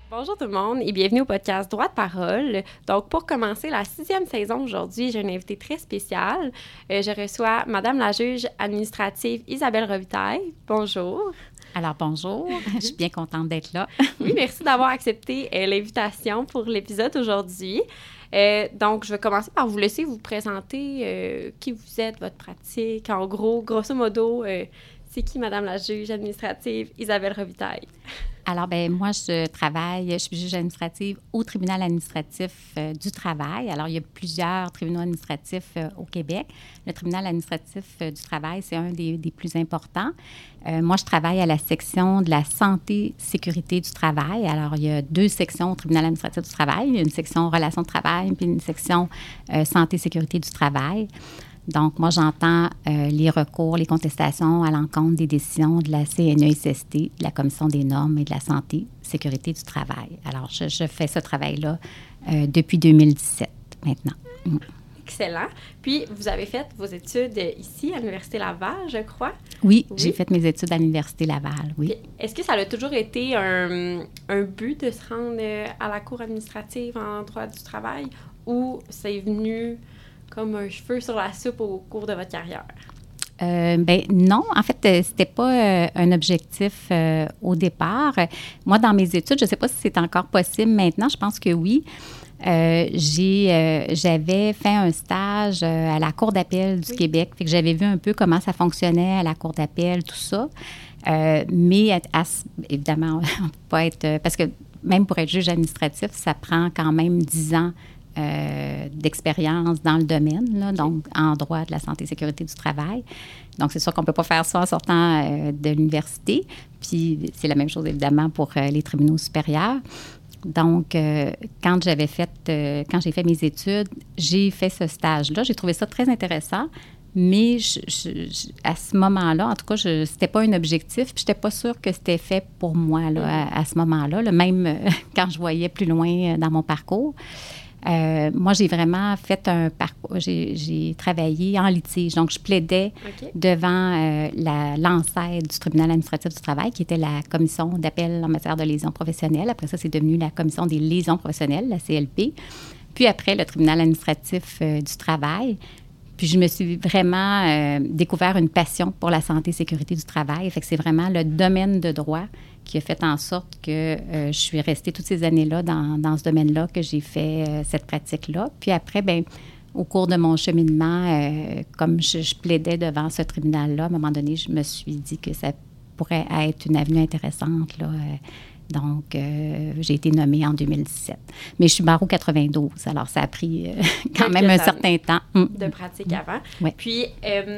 Bonjour tout le monde et bienvenue au podcast Droit de parole. Donc, pour commencer la 6e saison aujourd'hui, j'ai une invitée très spéciale. Je reçois Madame la juge administrative Isabelle Robitaille. Bonjour. Alors, bonjour. Je suis bien contente d'être là. Oui, merci d'avoir accepté l'invitation pour l'épisode aujourd'hui. Donc, je vais commencer par vous laisser vous présenter qui vous êtes, votre pratique. En gros, grosso modo, c'est qui Madame la juge administrative Isabelle Robitaille? Alors, moi, je suis juge administrative au tribunal administratif du travail. Alors, il y a plusieurs tribunaux administratifs au Québec. Le tribunal administratif du travail, c'est un des plus importants. Moi, je travaille à la section de la santé-sécurité du travail. Alors, il y a 2 sections au tribunal administratif du travail. Il y a une section relations de travail puis une section santé-sécurité du travail. Donc, moi, j'entends les recours, les contestations à l'encontre des décisions de la CNESST, de la Commission des normes et de la santé, sécurité du travail. Alors, je fais ce travail-là depuis 2017, maintenant. Excellent. Puis, vous avez fait vos études ici, à l'Université Laval, je crois? Oui, j'ai fait mes études à l'Université Laval, oui. Est-ce que ça a toujours été un but de se rendre à la Cour administrative en droit du travail ou c'est venu comme un cheveu sur la soupe au cours de votre carrière? Non, en fait, c'était pas un objectif au départ. Moi, dans mes études, je ne sais pas si c'est encore possible maintenant, je pense que oui. J'avais fait un stage à la Cour d'appel du Québec, fait que j'avais vu un peu comment ça fonctionnait à la Cour d'appel, tout ça. Mais évidemment, on ne peut pas être... Parce que même pour être juge administratif, ça prend quand même 10 ans d'expérience dans le domaine, là, donc en droit de la santé et sécurité du travail. Donc, c'est sûr qu'on ne peut pas faire ça en sortant de l'université. Puis, c'est la même chose, évidemment, pour les tribunaux supérieurs. Donc, quand j'ai fait mes études, j'ai fait ce stage-là. J'ai trouvé ça très intéressant, mais à ce moment-là, en tout cas, c'était pas un objectif, puis je n'étais pas sûre que c'était fait pour moi là, à ce moment-là, là, même quand je voyais plus loin dans mon parcours. Moi, j'ai vraiment fait un parcours. J'ai travaillé en litige. Donc, je plaidais devant l'ancêtre du tribunal administratif du travail, qui était la commission d'appel en matière de lésions professionnelles. Après ça, c'est devenu la commission des lésions professionnelles, la CLP. Puis après, le tribunal administratif du travail. Puis je me suis vraiment découvert une passion pour la santé et sécurité du travail. Fait que c'est vraiment le domaine de droit qui a fait en sorte que je suis restée toutes ces années-là dans ce domaine-là, que j'ai fait cette pratique-là. Puis après, au cours de mon cheminement, comme je plaidais devant ce tribunal-là, à un moment donné, je me suis dit que ça pourrait être une avenue intéressante, là. Donc, j'ai été nommée en 2017. Mais je suis barreau 92, alors ça a pris quand même un certain temps. De pratique avant. Ouais. Puis,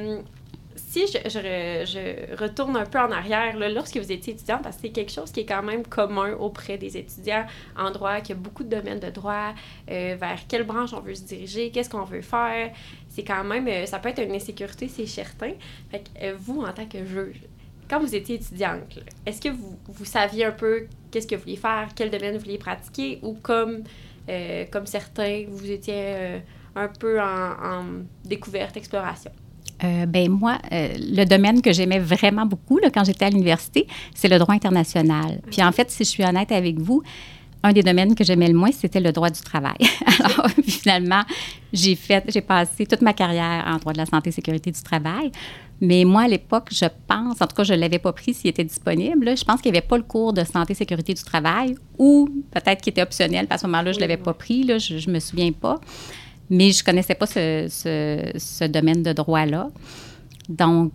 si je retourne un peu en arrière, là, lorsque vous étiez étudiante, parce que c'est quelque chose qui est quand même commun auprès des étudiants en droit, qu'il y a beaucoup de domaines de droit, vers quelle branche on veut se diriger, qu'est-ce qu'on veut faire. C'est quand même, ça peut être une insécurité, c'est certain. Fait que vous, en tant que juge, quand vous étiez étudiante, là, est-ce que vous saviez un peu qu'est-ce que vous vouliez faire, quel domaine vous vouliez pratiquer, ou comme certains, vous étiez un peu en découverte, exploration? Moi, le domaine que j'aimais vraiment beaucoup là, quand j'étais à l'université, c'est le droit international. Puis en fait, si je suis honnête avec vous, un des domaines que j'aimais le moins, c'était le droit du travail. Alors, puis finalement, j'ai passé toute ma carrière en droit de la santé et sécurité du travail. Mais moi, à l'époque, je pense, en tout cas, je ne l'avais pas pris s'il était disponible. Là. Je pense qu'il n'y avait pas le cours de santé et sécurité du travail ou peut-être qu'il était optionnel. À ce moment-là, je ne l'avais pas pris. Là, je ne me souviens pas. Mais je ne connaissais pas ce domaine de droit-là. Donc,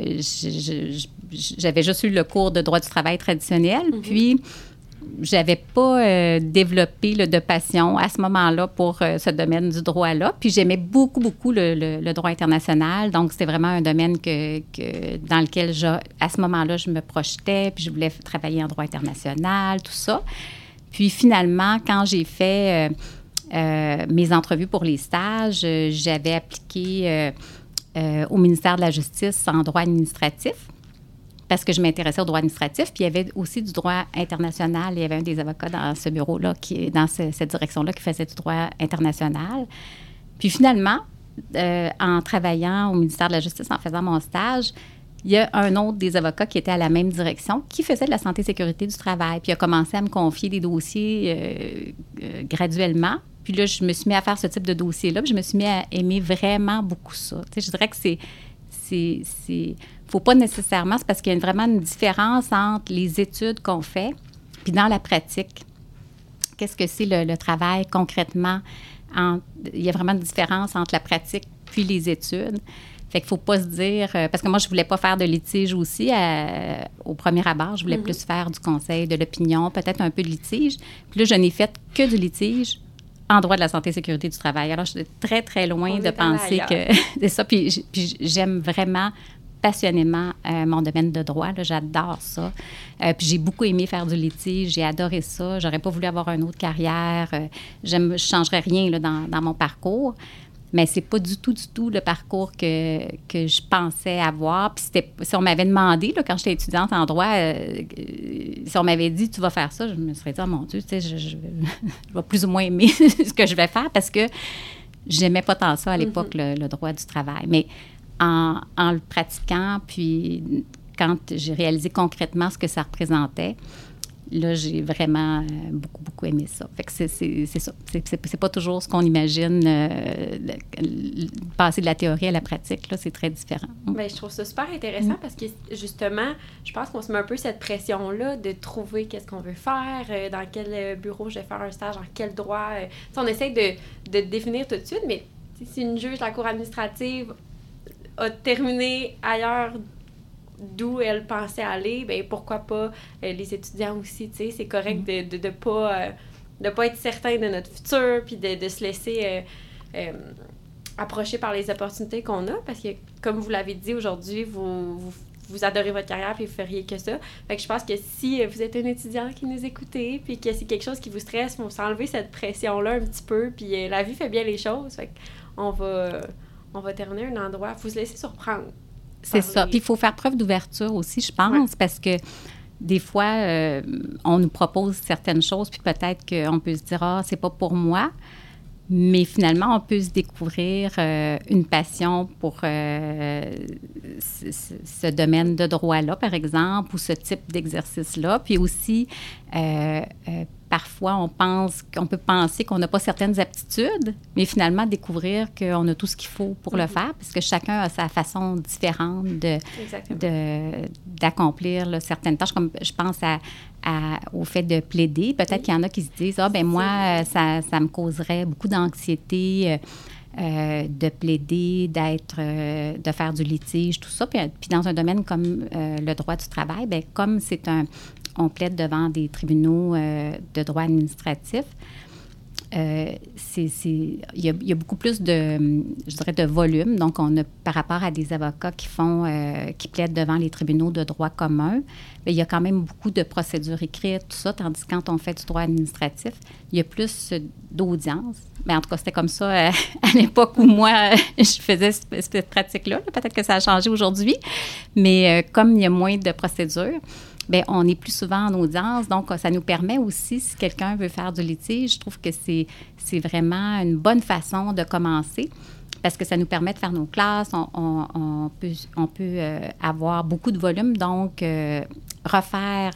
j'avais juste eu le cours de droit du travail traditionnel. Puis, je n'avais pas développé de passion à ce moment-là pour ce domaine du droit-là. Puis, j'aimais beaucoup, beaucoup le droit international. Donc, c'était vraiment un domaine dans lequel, à ce moment-là, je me projetais. Puis, je voulais travailler en droit international, tout ça. Puis, finalement, quand j'ai fait mes entrevues pour les stages, j'avais appliqué au ministère de la Justice en droit administratif parce que je m'intéressais au droit administratif. Puis il y avait aussi du droit international. Il y avait un des avocats dans ce bureau-là, dans cette direction-là, qui faisait du droit international. Puis finalement, en travaillant au ministère de la Justice, en faisant mon stage, il y a un autre des avocats qui était à la même direction, qui faisait de la santé et sécurité du travail, puis il a commencé à me confier des dossiers graduellement. Puis là, je me suis mis à faire ce type de dossier-là, puis je me suis mis à aimer vraiment beaucoup ça. Tu sais, je dirais que faut pas nécessairement, c'est parce qu'il y a vraiment une différence entre les études qu'on fait, puis dans la pratique. Qu'est-ce que c'est le travail concrètement? Il y a vraiment une différence entre la pratique puis les études. Fait qu'il ne faut pas se dire... parce que moi, je ne voulais pas faire de litige aussi au premier abord. Je voulais plus faire du conseil, de l'opinion, peut-être un peu de litige. Puis là, je n'ai fait que du litige en droit de la santé et sécurité du travail. Alors, je suis très, très loin de penser que c'est ça. Puis j'aime vraiment passionnément mon domaine de droit. Là, j'adore ça. Puis j'ai beaucoup aimé faire du litige. J'ai adoré ça. J'aurais pas voulu avoir une autre carrière. Je ne changerais rien là, dans mon parcours. Mais c'est pas du tout le parcours que je pensais avoir. Puis si on m'avait demandé, là, quand j'étais étudiante en droit, si on m'avait dit « tu vas faire ça », je me serais dit « oh mon Dieu, tu sais, je vais plus ou moins aimer ce que je vais faire » parce que j'aimais pas tant ça à l'époque, le droit du travail. Mais en le pratiquant, puis quand j'ai réalisé concrètement ce que ça représentait, là, j'ai vraiment beaucoup aimé ça. Fait que c'est ça. C'est pas toujours ce qu'on imagine, passer de la théorie à la pratique. Là, c'est très différent. Bien, je trouve ça super intéressant parce que, justement, je pense qu'on se met un peu cette pression-là de trouver qu'est-ce qu'on veut faire, dans quel bureau je vais faire un stage, dans quel droit. On essaie de définir tout de suite, mais si une juge de la cour administrative a terminé ailleurs d'où elle pensait aller, bien, pourquoi pas les étudiants aussi, tu sais, c'est correct de pas être certain de notre futur, puis de se laisser approcher par les opportunités qu'on a, parce que, comme vous l'avez dit aujourd'hui, vous adorez votre carrière, puis vous feriez que ça. Fait que je pense que si vous êtes un étudiant qui nous écoutez, puis que c'est quelque chose qui vous stresse, il faut s'enlever cette pression-là un petit peu, puis la vie fait bien les choses, fait qu'on va terminer un endroit, il faut se laisser surprendre. C'est ça. Puis il faut faire preuve d'ouverture aussi, je pense, parce que des fois, on nous propose certaines choses, puis peut-être qu'on peut se dire « ah, c'est pas pour moi », mais finalement, on peut se découvrir une passion pour ce domaine de droit-là, par exemple, ou ce type d'exercice-là. Puis aussi, parfois, on peut penser qu'on n'a pas certaines aptitudes, mais finalement, découvrir qu'on a tout ce qu'il faut pour le faire, parce que chacun a sa façon différente d'accomplir là, certaines tâches. Comme je pense au fait de plaider. Peut-être qu'il y en a qui se disent « ah, ben moi, ça me causerait beaucoup d'anxiété de plaider, de faire du litige, tout ça. » Puis dans un domaine comme le droit du travail, bien, comme on plaide devant des tribunaux de droit administratif, il y a beaucoup plus de volume. Donc, par rapport à des avocats qui plaident devant les tribunaux de droit commun, il y a quand même beaucoup de procédures écrites, tout ça, tandis que quand on fait du droit administratif, il y a plus d'audience. Mais en tout cas, c'était comme ça à l'époque où moi, je faisais cette pratique-là. Peut-être que ça a changé aujourd'hui, mais comme il y a moins de procédures, bien, on est plus souvent en audience. Donc, ça nous permet aussi, si quelqu'un veut faire du litige, je trouve que c'est vraiment une bonne façon de commencer parce que ça nous permet de faire nos classes. On peut avoir beaucoup de volume, donc faire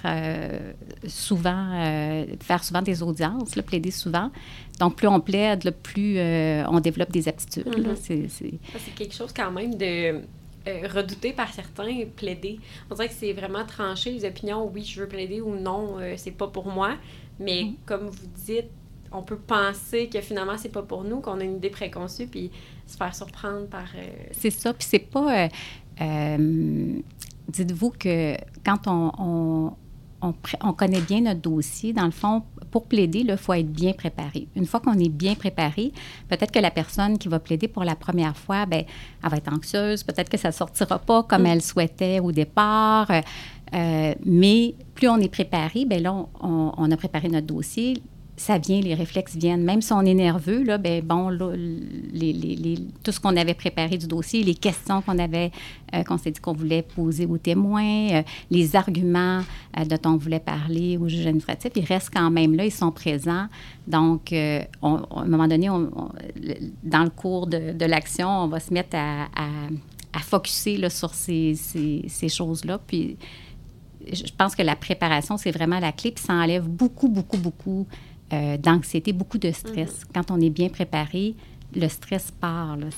souvent des audiences, là, plaider souvent. Donc, plus on plaide, là, plus on développe des aptitudes. Mm-hmm. Là, c'est quelque chose quand même de... redouté par certains, plaider. On dirait que c'est vraiment trancher les opinions. Oui, je veux plaider ou non, c'est pas pour moi. Mais comme vous dites, on peut penser que finalement, c'est pas pour nous, qu'on a une idée préconçue, puis se faire surprendre par... C'est ça, puis c'est pas... dites-vous que quand on connaît bien notre dossier, dans le fond, pour plaider, il faut être bien préparé. Une fois qu'on est bien préparé, peut-être que la personne qui va plaider pour la première fois, bien, elle va être anxieuse, peut-être que ça ne sortira pas comme elle souhaitait au départ, mais plus on est préparé, bien là, on a préparé notre dossier, ça vient, les réflexes viennent. Même si on est nerveux, là, ben bon, là, tout ce qu'on avait préparé du dossier, les questions qu'on s'est dit qu'on voulait poser aux témoins, les arguments dont on voulait parler au juge administratif, ils restent quand même là, ils sont présents. Donc, à un moment donné, dans le cours de l'action, on va se mettre à focusser là, sur ces choses-là. Puis, je pense que la préparation, c'est vraiment la clé, puis ça enlève beaucoup, beaucoup, beaucoup d'anxiété, beaucoup de stress. Quand on est bien préparé, le stress part. Là.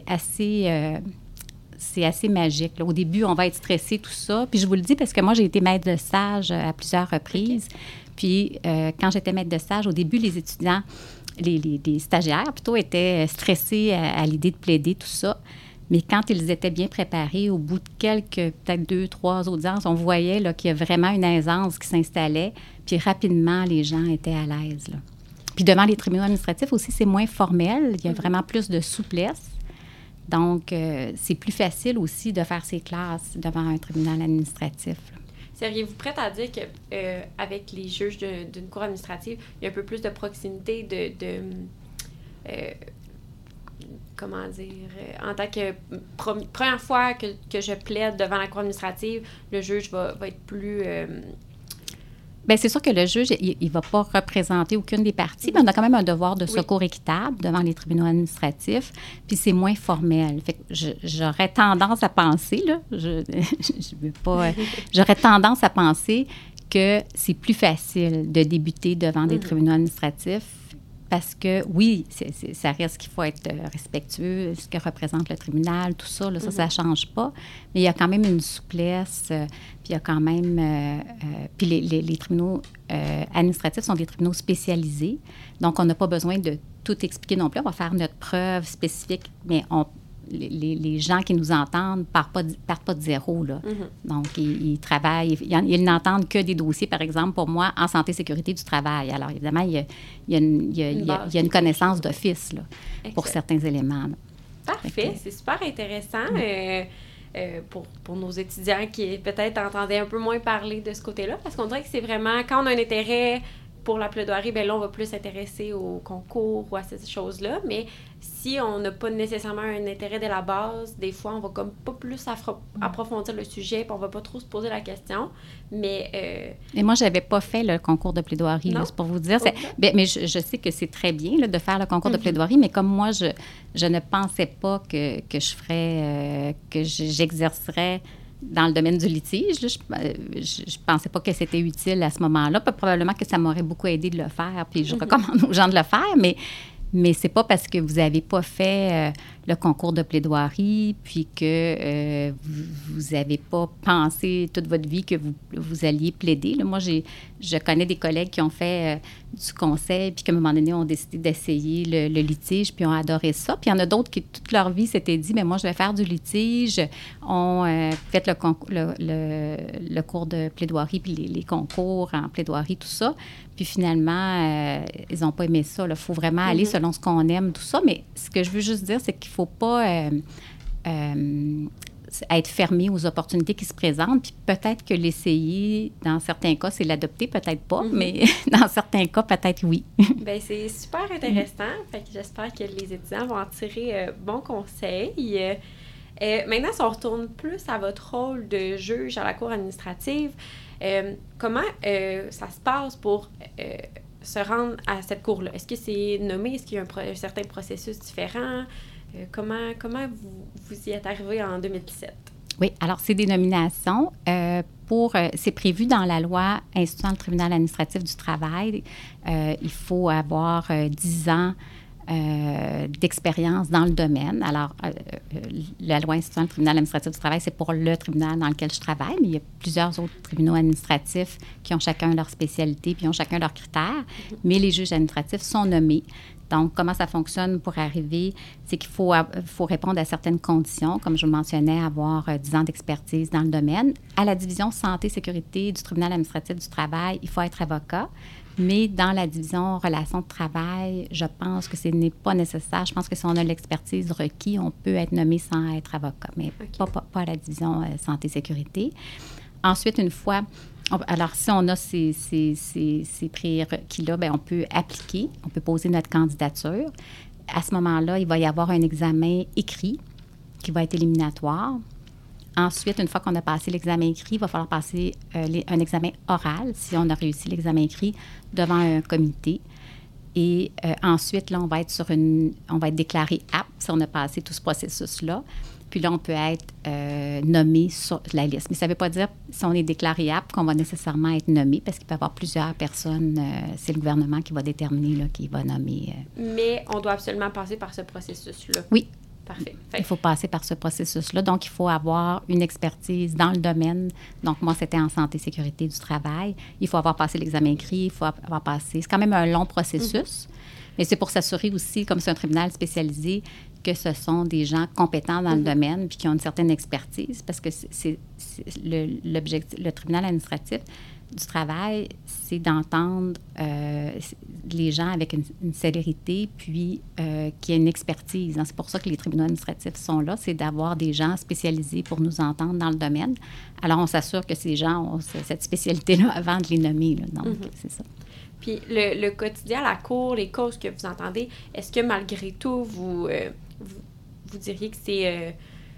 C'est assez magique. Là. Au début, on va être stressé, tout ça. Puis je vous le dis parce que moi, j'ai été maître de stage à plusieurs reprises. Okay. Puis quand j'étais maître de stage, au début, les étudiants, les stagiaires plutôt, étaient stressés à l'idée de plaider, tout ça. Mais quand ils étaient bien préparés, au bout de peut-être 2, 3 audiences, on voyait là, qu'il y a vraiment une aisance qui s'installait. Puis rapidement, les gens étaient à l'aise. Là. Puis devant les tribunaux administratifs aussi, c'est moins formel. Il y a vraiment plus de souplesse. Donc, c'est plus facile aussi de faire ses classes devant un tribunal administratif. Seriez-vous prête à dire qu'avec les juges d'une cour administrative, il y a un peu plus de proximité comment dire, en tant que première fois que je plaide devant la cour administrative, le juge va être plus... Bien, c'est sûr que le juge, il ne va pas représenter aucune des parties, mais on a quand même un devoir de secours équitable devant les tribunaux administratifs, puis c'est moins formel. Fait que j'aurais tendance à penser, là, je veux pas... j'aurais tendance à penser que c'est plus facile de débuter devant des tribunaux administratifs parce que, oui, ça reste qu'il faut être respectueux, ce que représente le tribunal, tout ça, là, ça ne change pas. Mais il y a quand même une souplesse, puis il y a quand même... puis les tribunaux administratifs sont des tribunaux spécialisés, donc on n'a pas besoin de tout expliquer non plus. On va faire notre preuve spécifique, mais les gens qui nous entendent ne partent pas de zéro. Là. Donc, ils travaillent. Ils n'entendent que des dossiers, par exemple, pour moi, en santé et sécurité du travail. Alors, évidemment, il y a une connaissance d'office là, pour certains éléments. Là. Parfait. C'est super intéressant pour nos étudiants qui, peut-être, entendaient un peu moins parler de ce côté-là, parce qu'on dirait que c'est vraiment, quand on a un intérêt pour la plaidoirie, bien là, on va plus s'intéresser au concours ou à ces choses-là. Mais si on n'a pas nécessairement un intérêt dès la base, des fois, on va comme pas plus approfondir le sujet, puis on va pas trop se poser la question. Mais... Et moi, j'avais pas fait le concours de plaidoirie, là, c'est pour vous dire. Okay. Mais je sais que c'est très bien là, de faire le concours de plaidoirie, mais comme moi, je ne pensais pas que je ferais, que j'exercerais dans le domaine du litige. Là, je pensais pas que c'était utile à ce moment-là. Probablement que ça m'aurait beaucoup aidé de le faire, puis je recommande aux gens de le faire, mais c'est pas parce que vous n'avez pas fait le concours de plaidoirie, puis que vous n'avez pas pensé toute votre vie que vous alliez plaider. Là, moi, je connais des collègues qui ont fait du conseil, puis qu'à un moment donné, ont décidé d'essayer le litige, puis ont adoré ça. Puis il y en a d'autres qui, toute leur vie, s'étaient dit, mais moi, je vais faire du litige. On fait le cours de plaidoirie, puis les concours en plaidoirie, tout ça. Puis finalement, ils n'ont pas aimé ça. Il faut vraiment aller selon ce qu'on aime, tout ça. Mais ce que je veux juste dire, c'est qu'il ne faut pas être fermé aux opportunités qui se présentent. Puis peut-être que l'essayer, dans certains cas, c'est l'adopter, peut-être pas, mais dans certains cas, peut-être oui. Bien, c'est super intéressant. Fait que j'espère que les étudiants vont en tirer bons conseils. Maintenant, si on retourne plus à votre rôle de juge à la cour administrative, comment ça se passe pour se rendre à cette cour-là? Est-ce que c'est nommé? Est-ce qu'il y a un certain processus différent? Comment vous y êtes arrivé en 2017? Oui, alors c'est des nominations. C'est prévu dans la loi instituant le tribunal administratif du travail. Il faut avoir 10 ans d'expérience dans le domaine. Alors, la loi instituant le tribunal administratif du travail, c'est pour le tribunal dans lequel je travaille, mais il y a plusieurs autres tribunaux administratifs qui ont chacun leur spécialité puis ont chacun leurs critères, mais les juges administratifs sont nommés. Donc, comment ça fonctionne pour arriver? C'est qu'il faut répondre à certaines conditions, comme je le mentionnais, avoir 10 ans d'expertise dans le domaine. À la division santé et sécurité du tribunal administratif du travail, il faut être avocat. Mais dans la division relations de travail, je pense que ce n'est pas nécessaire. Je pense que si on a l'expertise requise, on peut être nommé sans être avocat, mais pas à la division santé et sécurité. Ensuite, une fois... Alors, si on a ces prérequis-là, bien, on peut appliquer, on peut poser notre candidature. À ce moment-là, il va y avoir un examen écrit qui va être éliminatoire. Ensuite, une fois qu'on a passé l'examen écrit, il va falloir passer un examen oral, si on a réussi l'examen écrit, devant un comité. Et ensuite, là, on va être déclaré apte si on a passé tout ce processus-là. Puis là, on peut être nommé sur la liste. Mais ça ne veut pas dire, si on est déclaré apte, qu'on va nécessairement être nommé, parce qu'il peut y avoir plusieurs personnes. C'est le gouvernement qui va déterminer, là, qui va nommer. Mais on doit absolument passer par ce processus-là. Oui. Parfait. Il faut passer par ce processus-là. Donc, il faut avoir une expertise dans le domaine. Donc, moi, c'était en santé et sécurité du travail. Il faut avoir passé l'examen écrit, il faut avoir passé... C'est quand même un long processus, mais c'est pour s'assurer aussi, comme c'est un tribunal spécialisé, que ce sont des gens compétents dans le domaine puis qui ont une certaine expertise, parce que c'est l'objectif. Le tribunal administratif du travail, c'est d'entendre les gens avec une célérité, puis qui a une expertise. C'est pour ça que les tribunaux administratifs sont là, c'est d'avoir des gens spécialisés pour nous entendre dans le domaine. Alors, on s'assure que ces gens ont cette spécialité-là avant de les nommer. Là. Donc, c'est ça. Puis, le quotidien à la cour, les causes que vous entendez, est-ce que malgré tout, vous diriez que c'est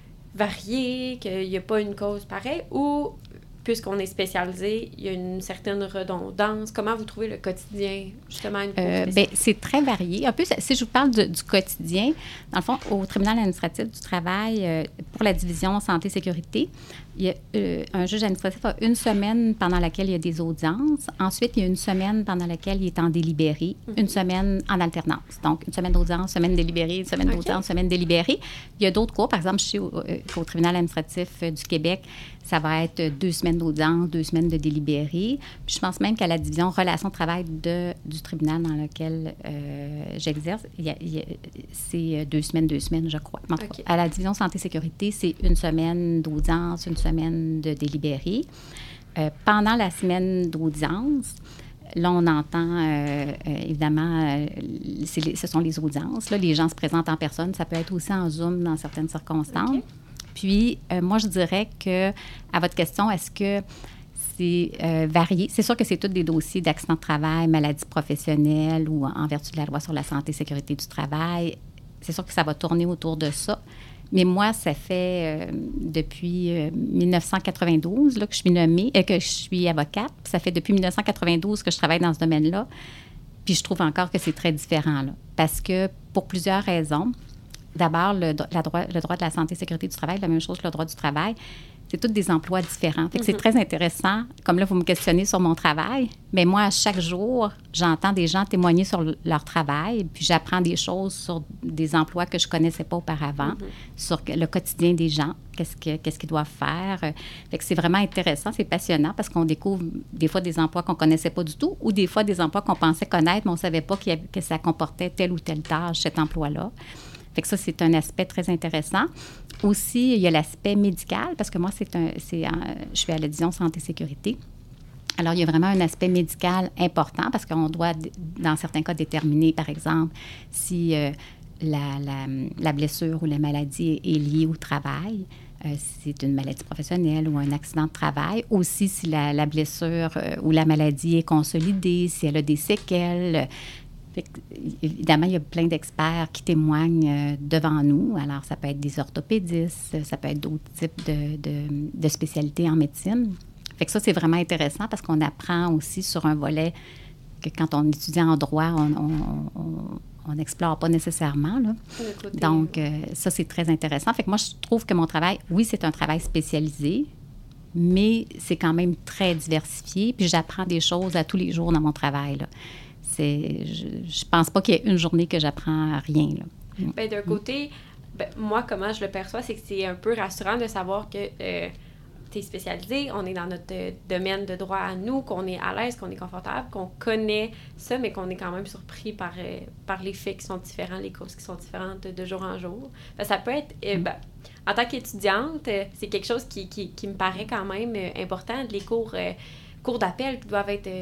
varié, qu'il n'y a pas une cause pareille, ou... puisqu'on est spécialisé, il y a une certaine redondance. Comment vous trouvez le quotidien, justement, une cause bien, c'est très varié. Un peu, si je vous parle du quotidien, dans le fond, au tribunal administratif du travail, pour la division santé-sécurité, il y a, un juge administratif a une semaine pendant laquelle il y a des audiences. Ensuite, il y a une semaine pendant laquelle il est en délibéré, une semaine en alternance. Donc, une semaine d'audience, semaine délibérée, une semaine d'audience, semaine délibérée. Il y a d'autres cours. Par exemple, je sais qu'au tribunal administratif du Québec, ça va être 2 semaines d'audience, 2 semaines de délibéré. Puis je pense même qu'à la division relations de travail du tribunal dans lequel j'exerce, c'est 2 semaines, je crois. Okay. À la division santé-sécurité, c'est 1 semaine d'audience, 1 semaine de délibéré. Pendant la semaine d'audience, là, on entend, évidemment, ce sont les audiences. Là, les gens se présentent en personne. Ça peut être aussi en Zoom dans certaines circonstances. Okay. Puis, moi, je dirais que, à votre question, est-ce que c'est varié? C'est sûr que c'est tous des dossiers d'accident de travail, maladie professionnelle ou en vertu de la loi sur la santé et sécurité du travail. C'est sûr que ça va tourner autour de ça. Mais moi, ça fait depuis 1992 là, que je suis nommée, que je suis avocate. Ça fait depuis 1992 que je travaille dans ce domaine-là. Puis, je trouve encore que c'est très différent, là, parce que pour plusieurs raisons. D'abord, le droit de la santé et sécurité du travail, la même chose que le droit du travail, c'est tous des emplois différents. Fait que c'est très intéressant. Comme là, vous me questionnez sur mon travail, mais moi, à chaque jour, j'entends des gens témoigner sur leur travail, puis j'apprends des choses sur des emplois que je ne connaissais pas auparavant, sur le quotidien des gens, qu'est-ce qu'ils doivent faire. Fait que c'est vraiment intéressant, c'est passionnant, parce qu'on découvre des fois des emplois qu'on ne connaissait pas du tout, ou des fois des emplois qu'on pensait connaître, mais on ne savait pas que ça comportait telle ou telle tâche, cet emploi-là. Fait que ça, c'est un aspect très intéressant. Aussi, il y a l'aspect médical, parce que moi, je suis à la division santé-sécurité. Alors, il y a vraiment un aspect médical important, parce qu'on doit, dans certains cas, déterminer, par exemple, si la blessure ou la maladie est liée au travail, si c'est une maladie professionnelle ou un accident de travail. Aussi, si la blessure ou la maladie est consolidée, si elle a des séquelles. Évidemment, il y a plein d'experts qui témoignent devant nous. Alors, ça peut être des orthopédistes, ça peut être d'autres types de spécialités en médecine. Fait que ça, c'est vraiment intéressant parce qu'on apprend aussi sur un volet que quand on étudie en droit, on n'explore pas nécessairement. Là. Donc, ça, c'est très intéressant. Fait que moi, je trouve que mon travail, oui, c'est un travail spécialisé, mais c'est quand même très diversifié. Puis j'apprends des choses à tous les jours dans mon travail, là. Je pense pas qu'il y ait une journée que j'apprends rien. Là. Bien, d'un côté, moi, comment je le perçois, c'est que c'est un peu rassurant de savoir que tu es spécialisé, on est dans notre domaine de droit à nous, qu'on est à l'aise, qu'on est confortable, qu'on connaît ça, mais qu'on est quand même surpris par les faits qui sont différents, les causes qui sont différentes de jour en jour. Ça peut être... en tant qu'étudiante, c'est quelque chose qui me paraît quand même important. Les cours d'appel qui doivent être...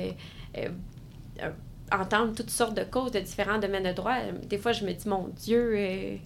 entendre toutes sortes de causes de différents domaines de droit. Des fois, je me dis, mon Dieu,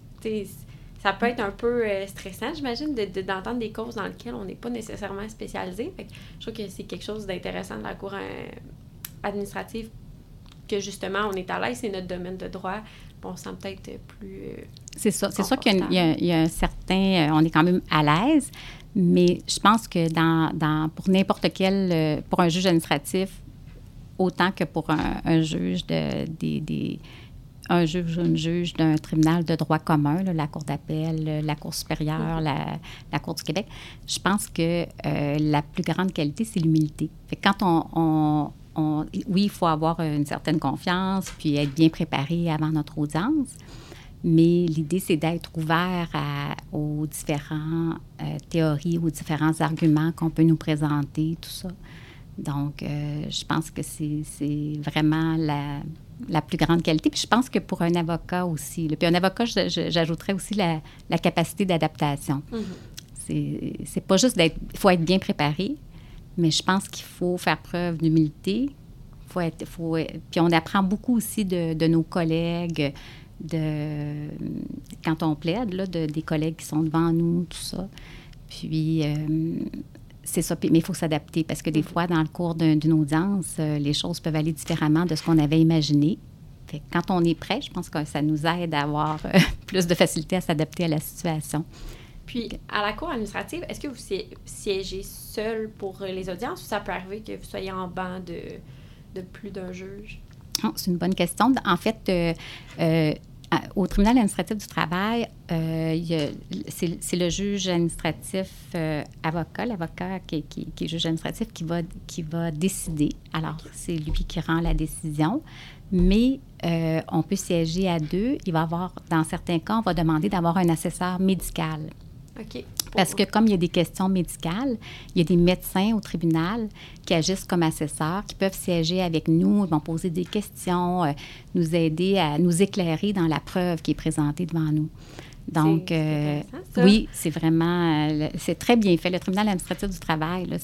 ça peut être un peu stressant, j'imagine, d'entendre des causes dans lesquelles on n'est pas nécessairement spécialisé. Fait que je trouve que c'est quelque chose d'intéressant de la cour administrative, que justement, on est à l'aise, c'est notre domaine de droit. On se sent peut-être plus c'est ça. C'est sûr qu'il y a un certain... on est quand même à l'aise, mais je pense que pour n'importe quel... pour un juge administratif, autant que pour un juge un juge ou une juge d'un tribunal de droit commun, là, la Cour d'appel, la Cour supérieure, la Cour du Québec, je pense que la plus grande qualité, c'est l'humilité. Fait que quand oui, il faut avoir une certaine confiance, puis être bien préparé avant notre audience, mais l'idée, c'est d'être ouvert aux différentes théories, aux différents arguments qu'on peut nous présenter, tout ça. Donc, je pense que c'est vraiment la plus grande qualité. Puis je pense que pour un avocat aussi, puis un avocat, j'ajouterais aussi la capacité d'adaptation. C'est pas juste il faut être bien préparé, mais je pense qu'il faut faire preuve d'humilité. Puis on apprend beaucoup aussi de nos collègues, quand on plaide, là, des collègues qui sont devant nous, tout ça. Puis, c'est ça. Mais il faut s'adapter parce que des fois, dans le cours d'une audience, les choses peuvent aller différemment de ce qu'on avait imaginé. Fait que quand on est prêt, je pense que ça nous aide à avoir plus de facilité à s'adapter à la situation. Puis, à la Cour administrative, est-ce que vous siégez seul pour les audiences ou ça peut arriver que vous soyez en banc de plus d'un juge? Oh, c'est une bonne question. En fait, au tribunal administratif du travail, c'est le juge administratif avocat, l'avocat qui est juge administratif qui va décider. Alors, c'est lui qui rend la décision, mais on peut siéger à deux. Il va avoir, dans certains cas, on va demander d'avoir un assesseur médical. OK. Parce que comme il y a des questions médicales, il y a des médecins au tribunal qui agissent comme assesseurs, qui peuvent siéger avec nous, ils vont poser des questions, nous aider à nous éclairer dans la preuve qui est présentée devant nous. Donc, ça. Oui, c'est vraiment, c'est très bien fait. Le tribunal administratif du travail, là,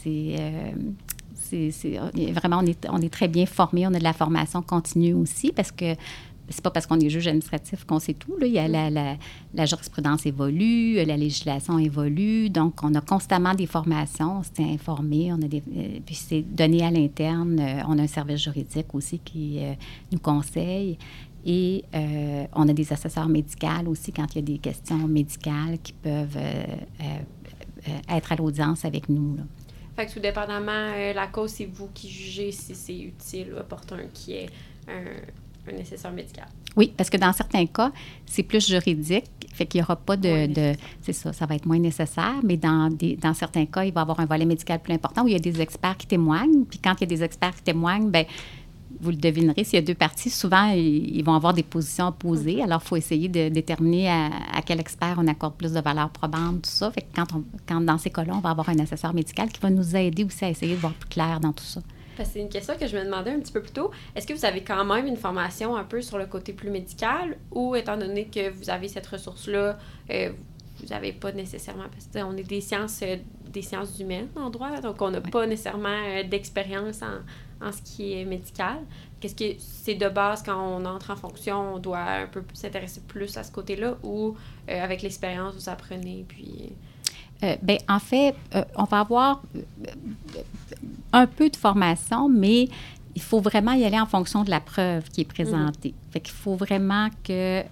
vraiment, on est très bien formés. On a de la formation continue aussi parce que c'est pas parce qu'on est juge administratif qu'on sait tout. Là. Il y a la jurisprudence évolue, la législation évolue. Donc, on a constamment des formations. On s'est informé. Puis, c'est donné à l'interne. On a un service juridique aussi qui nous conseille. Et on a des assesseurs médicaux aussi quand il y a des questions médicales qui peuvent être à l'audience avec nous. Là. Fait que tout dépendamment, la cause, c'est vous qui jugez si c'est utile ou opportun qu'il y ait un assesseur médical. Oui, parce que dans certains cas, c'est plus juridique, fait qu'il n'y aura pas c'est ça va être moins nécessaire, mais dans certains cas, il va y avoir un volet médical plus important où il y a des experts qui témoignent, puis quand il y a des experts qui témoignent, bien, vous le devinerez, s'il y a deux parties, souvent, ils vont avoir des positions opposées, alors il faut essayer de déterminer à quel expert on accorde plus de valeur probante, tout ça, fait que quand dans ces cas-là, on va avoir un assesseur médical qui va nous aider aussi à essayer de voir plus clair dans tout ça. Parce que c'est une question que je me demandais un petit peu plus tôt. Est-ce que vous avez quand même une formation un peu sur le côté plus médical ou, étant donné que vous avez cette ressource-là, vous n'avez pas nécessairement... Parce qu'on est des sciences humaines en droit, donc on n'a pas nécessairement d'expérience en ce qui est médical. Qu'est-ce que c'est de base quand on entre en fonction, on doit un peu s'intéresser plus à ce côté-là ou avec l'expérience, vous apprenez, puis... Bien, en fait, on va avoir un peu de formation, mais il faut vraiment y aller en fonction de la preuve qui est présentée. Fait qu'il faut vraiment que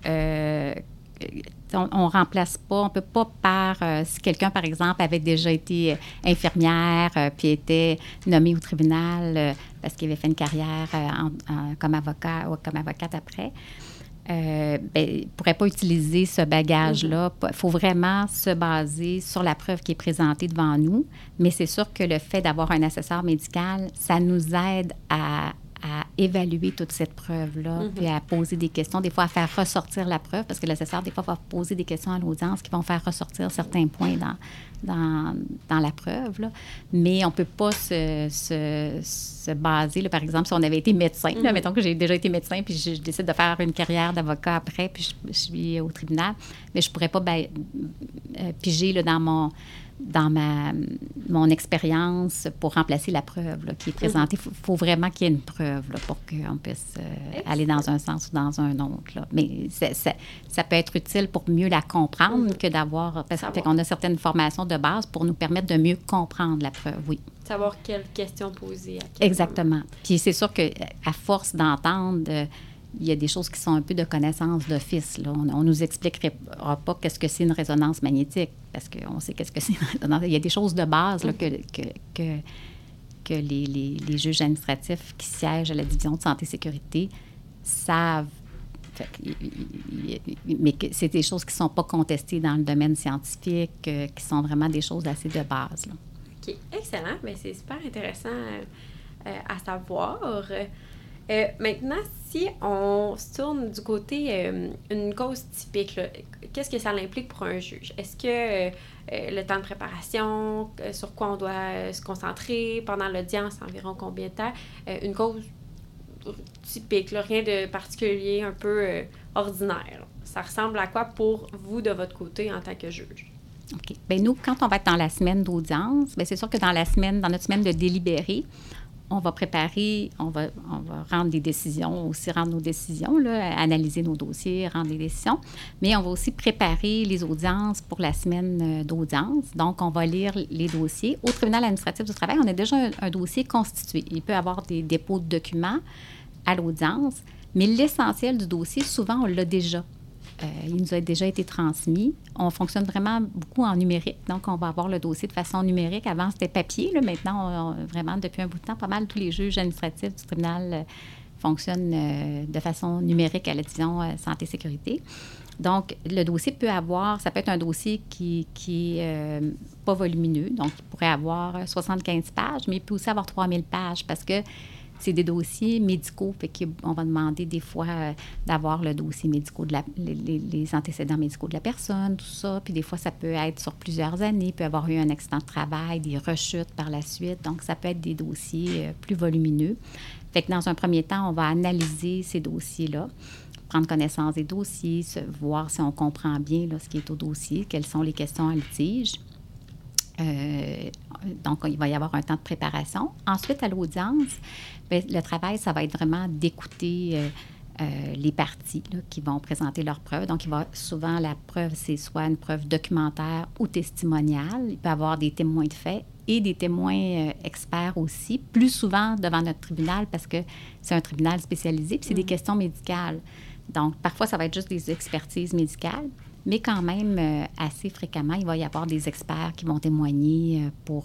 on remplace pas, on peut pas si quelqu'un, par exemple, avait déjà été infirmière puis était nommé au tribunal parce qu'il avait fait une carrière comme avocat ou comme avocate après, ne pourrait pas utiliser ce bagage-là. Il faut vraiment se baser sur la preuve qui est présentée devant nous. Mais c'est sûr que le fait d'avoir un assesseur médical, ça nous aide à évaluer toute cette preuve-là, puis à poser des questions, des fois à faire ressortir la preuve, parce que l'assesseur, des fois, va poser des questions à l'audience qui vont faire ressortir certains points dans la preuve. Là. Mais on ne peut pas se baser, là, par exemple, si on avait été médecin, là, mettons que j'ai déjà été médecin, puis je décide de faire une carrière d'avocat après, puis je suis au tribunal, mais je ne pourrais pas piger là, dans mon expérience pour remplacer la preuve là, qui est présentée. Il faut vraiment qu'il y ait une preuve là, pour qu'on puisse aller dans un sens ou dans un autre. Là. Mais ça peut être utile pour mieux la comprendre que d'avoir... Parce qu'on a certaines formations de base pour nous permettre de mieux comprendre la preuve, oui. Savoir quelles questions poser à quel Exactement. moment. Puis c'est sûr qu'à force d'entendre... il y a des choses qui sont un peu de connaissance d'office. Là. On ne nous expliquera pas qu'est-ce que c'est une résonance magnétique, parce qu'on sait qu'est-ce que c'est une résonance. Il y a des choses de base là, que les juges administratifs qui siègent à la division de santé et sécurité savent Mais que c'est des choses qui ne sont pas contestées dans le domaine scientifique, qui sont vraiment des choses assez de base, là. OK, excellent. Bien, c'est super intéressant à savoir. Maintenant, si on se tourne du côté une cause typique, là, qu'est-ce que ça implique pour un juge? Est-ce que le temps de préparation, sur quoi on doit se concentrer pendant l'audience, environ combien de temps? Une cause typique, là, rien de particulier, un peu ordinaire. Là. Ça ressemble à quoi pour vous, de votre côté, en tant que juge? OK. Bien, nous, quand on va être dans la semaine d'audience, bien, c'est sûr que dans notre semaine de délibéré, on va préparer, on va rendre des décisions, aussi rendre nos décisions, là, analyser nos dossiers, rendre des décisions, mais on va aussi préparer les audiences pour la semaine d'audience. Donc, on va lire les dossiers. Au tribunal administratif du travail, on a déjà un dossier constitué. Il peut y avoir des dépôts de documents à l'audience, mais l'essentiel du dossier, souvent, on l'a déjà. Il nous a déjà été transmis. On fonctionne vraiment beaucoup en numérique. Donc, on va avoir le dossier de façon numérique. Avant, c'était papier. Là. Maintenant, vraiment, depuis un bout de temps, pas mal tous les juges administratifs du tribunal fonctionnent de façon numérique à la division santé-sécurité. Donc, le dossier ça peut être un dossier qui est pas volumineux. Donc, il pourrait avoir 75 pages, mais il peut aussi avoir 3000 pages parce que c'est des dossiers médicaux, fait qu'on va demander des fois d'avoir le dossier médical, les antécédents médicaux de la personne, tout ça. Puis des fois, ça peut être sur plusieurs années. Il peut y avoir eu un accident de travail, des rechutes par la suite. Donc, ça peut être des dossiers plus volumineux. Fait que dans un premier temps, on va analyser ces dossiers-là, prendre connaissance des dossiers, voir si on comprend bien là, ce qui est au dossier, quelles sont les questions en litige. Donc, il va y avoir un temps de préparation. Ensuite, à l'audience, bien, le travail, ça va être vraiment d'écouter les parties là, qui vont présenter leurs preuves. Donc, souvent, la preuve, c'est soit une preuve documentaire ou testimoniale. Il peut y avoir des témoins de fait et des témoins experts aussi, plus souvent devant notre tribunal parce que c'est un tribunal spécialisé, puis c'est des questions médicales. Donc, parfois, ça va être juste des expertises médicales. Mais quand même, assez fréquemment, il va y avoir des experts qui vont témoigner pour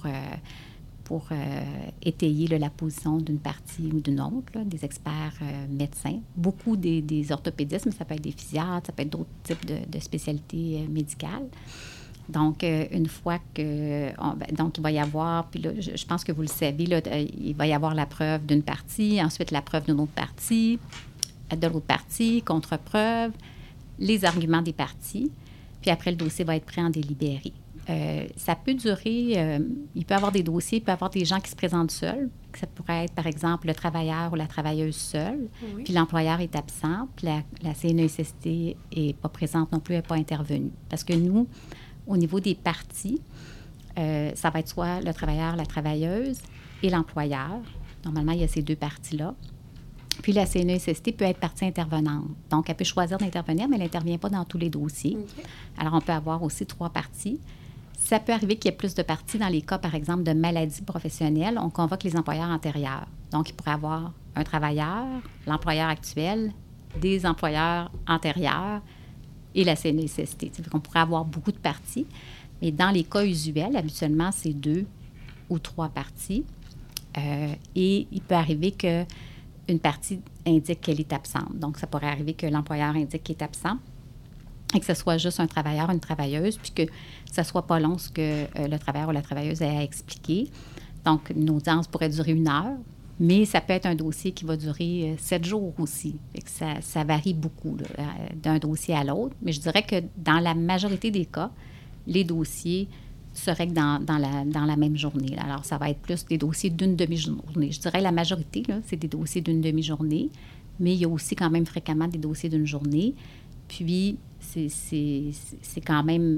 étayer là, la position d'une partie ou d'une autre, là, des experts médecins. Beaucoup des orthopédistes, mais ça peut être des physiatres, ça peut être d'autres types de spécialités médicales. Donc, une fois que... donc, il va y avoir... Puis là, je pense que vous le savez, là, il va y avoir la preuve d'une partie, ensuite la preuve d'une autre partie, de l'autre partie, contre-preuve, les arguments des parties, puis après, le dossier va être pris en délibéré. Ça peut durer... il peut y avoir des dossiers, il peut y avoir des gens qui se présentent seuls. Ça pourrait être, par exemple, le travailleur ou la travailleuse seule, oui. Puis l'employeur est absent, puis la CNESST n'est pas présente non plus, elle n'est pas intervenue. Parce que nous, au niveau des parties, ça va être soit le travailleur, la travailleuse et l'employeur. Normalement, il y a ces deux parties-là. Puis la CNESST peut être partie intervenante. Donc, elle peut choisir d'intervenir, mais elle n'intervient pas dans tous les dossiers. Okay. Alors, on peut avoir aussi 3 parties. Ça peut arriver qu'il y ait plus de parties dans les cas, par exemple, de maladies professionnelles. On convoque les employeurs antérieurs. Donc, il pourrait y avoir un travailleur, l'employeur actuel, des employeurs antérieurs et la CNESST. Donc, on pourrait avoir beaucoup de parties. Mais dans les cas usuels, habituellement, c'est 2 ou 3 parties. Et il peut arriver qu'une partie indique qu'elle est absente. Donc, ça pourrait arriver que l'employeur indique qu'il est absent et que ce soit juste un travailleur, une travailleuse, puis que ça ne soit pas long ce que le travailleur ou la travailleuse ait à expliquer. Donc, une audience pourrait durer 1 heure, mais ça peut être un dossier qui va durer 7 jours aussi. Fait que ça varie beaucoup là, d'un dossier à l'autre. Mais je dirais que dans la majorité des cas, les dossiers se règlent dans la même journée. Alors, ça va être plus des dossiers d'une demi-journée. Je dirais la majorité, là, c'est des dossiers d'une demi-journée, mais il y a aussi quand même fréquemment des dossiers d'une journée. Puis, c'est quand même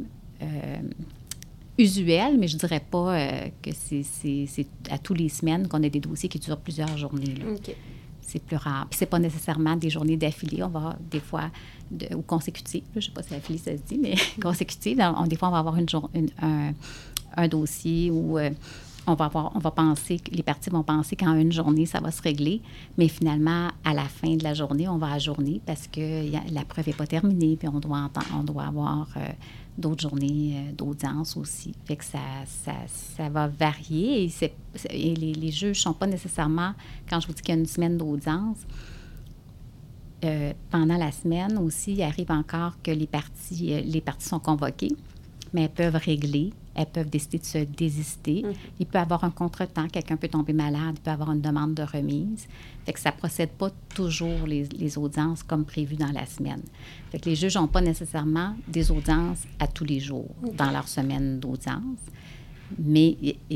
usuel, mais je ne dirais pas que c'est à tous les semaines qu'on a des dossiers qui durent plusieurs journées. Là. Okay. C'est plus rare. Puis, ce n'est pas nécessairement des journées d'affilée. On va avoir des fois, ou consécutives. Je ne sais pas si affilée, ça se dit, mais consécutives. Des fois, on va avoir un dossier où on va penser, les parties vont penser qu'en une journée, ça va se régler. Mais finalement, à la fin de la journée, on va ajourner parce que la preuve n'est pas terminée. Puis, on doit avoir d'autres journées d'audience aussi. Fait que ça va varier. Et les juges ne sont pas nécessairement, quand je vous dis qu'il y a une semaine d'audience, pendant la semaine aussi, il arrive encore que les parties sont convoquées, mais elles peuvent régler, elles peuvent décider de se désister. Il peut y avoir un contretemps, quelqu'un peut tomber malade, il peut y avoir une demande de remise. Fait que ça ne procède pas toujours les audiences comme prévu dans la semaine. Fait que les juges n'ont pas nécessairement des audiences à tous les jours dans leur semaine d'audience, mais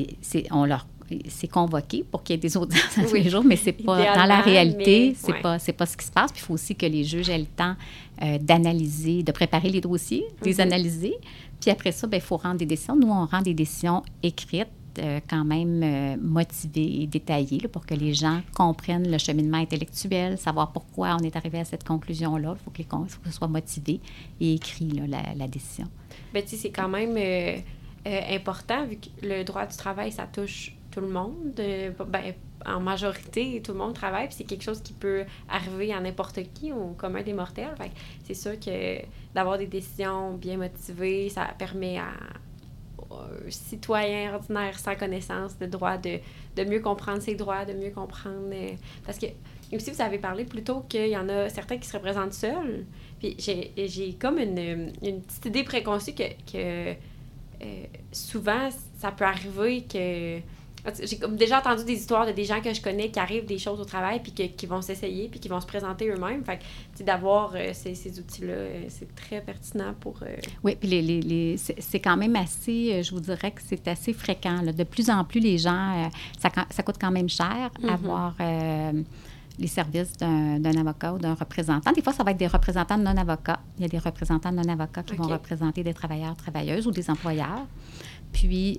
c'est convoqué pour qu'il y ait des audiences à tous les jours, mais c'est pas dans la réalité, c'est pas ce qui se passe. Puis il faut aussi que les juges aient le temps d'analyser, de préparer les dossiers, de les analyser. Puis après ça, il faut rendre des décisions. Nous, on rend des décisions écrites, quand même motivées et détaillées, là, pour que les gens comprennent le cheminement intellectuel, savoir pourquoi on est arrivé à cette conclusion-là. Il faut que ce soit motivé et écrit, là, la décision. Bien, tu sais, c'est quand même important, vu que le droit du travail, ça touche tout le monde. En majorité, tout le monde travaille, puis c'est quelque chose qui peut arriver à n'importe qui, au commun des mortels. Fait que c'est sûr que d'avoir des décisions bien motivées, ça permet à un citoyen ordinaire sans connaissance de droit de mieux comprendre ses droits, de mieux comprendre... parce que aussi, vous avez parlé plus tôt qu'il y en a certains qui se représentent seuls. Puis j'ai comme une petite idée préconçue que souvent, ça peut arriver que... J'ai déjà entendu des histoires de des gens que je connais qui arrivent des choses au travail puis qui vont s'essayer puis qui vont se présenter eux-mêmes. Fait que, d'avoir ces outils-là, c'est très pertinent pour... Oui, puis c'est quand même assez... je vous dirais que c'est assez fréquent, là. De plus en plus, les gens... ça coûte quand même cher avoir... les services d'un avocat ou d'un représentant. Des fois, ça va être des représentants non-avocats. Il y a des représentants non-avocats qui vont représenter des travailleurs, travailleuses ou des employeurs. Puis,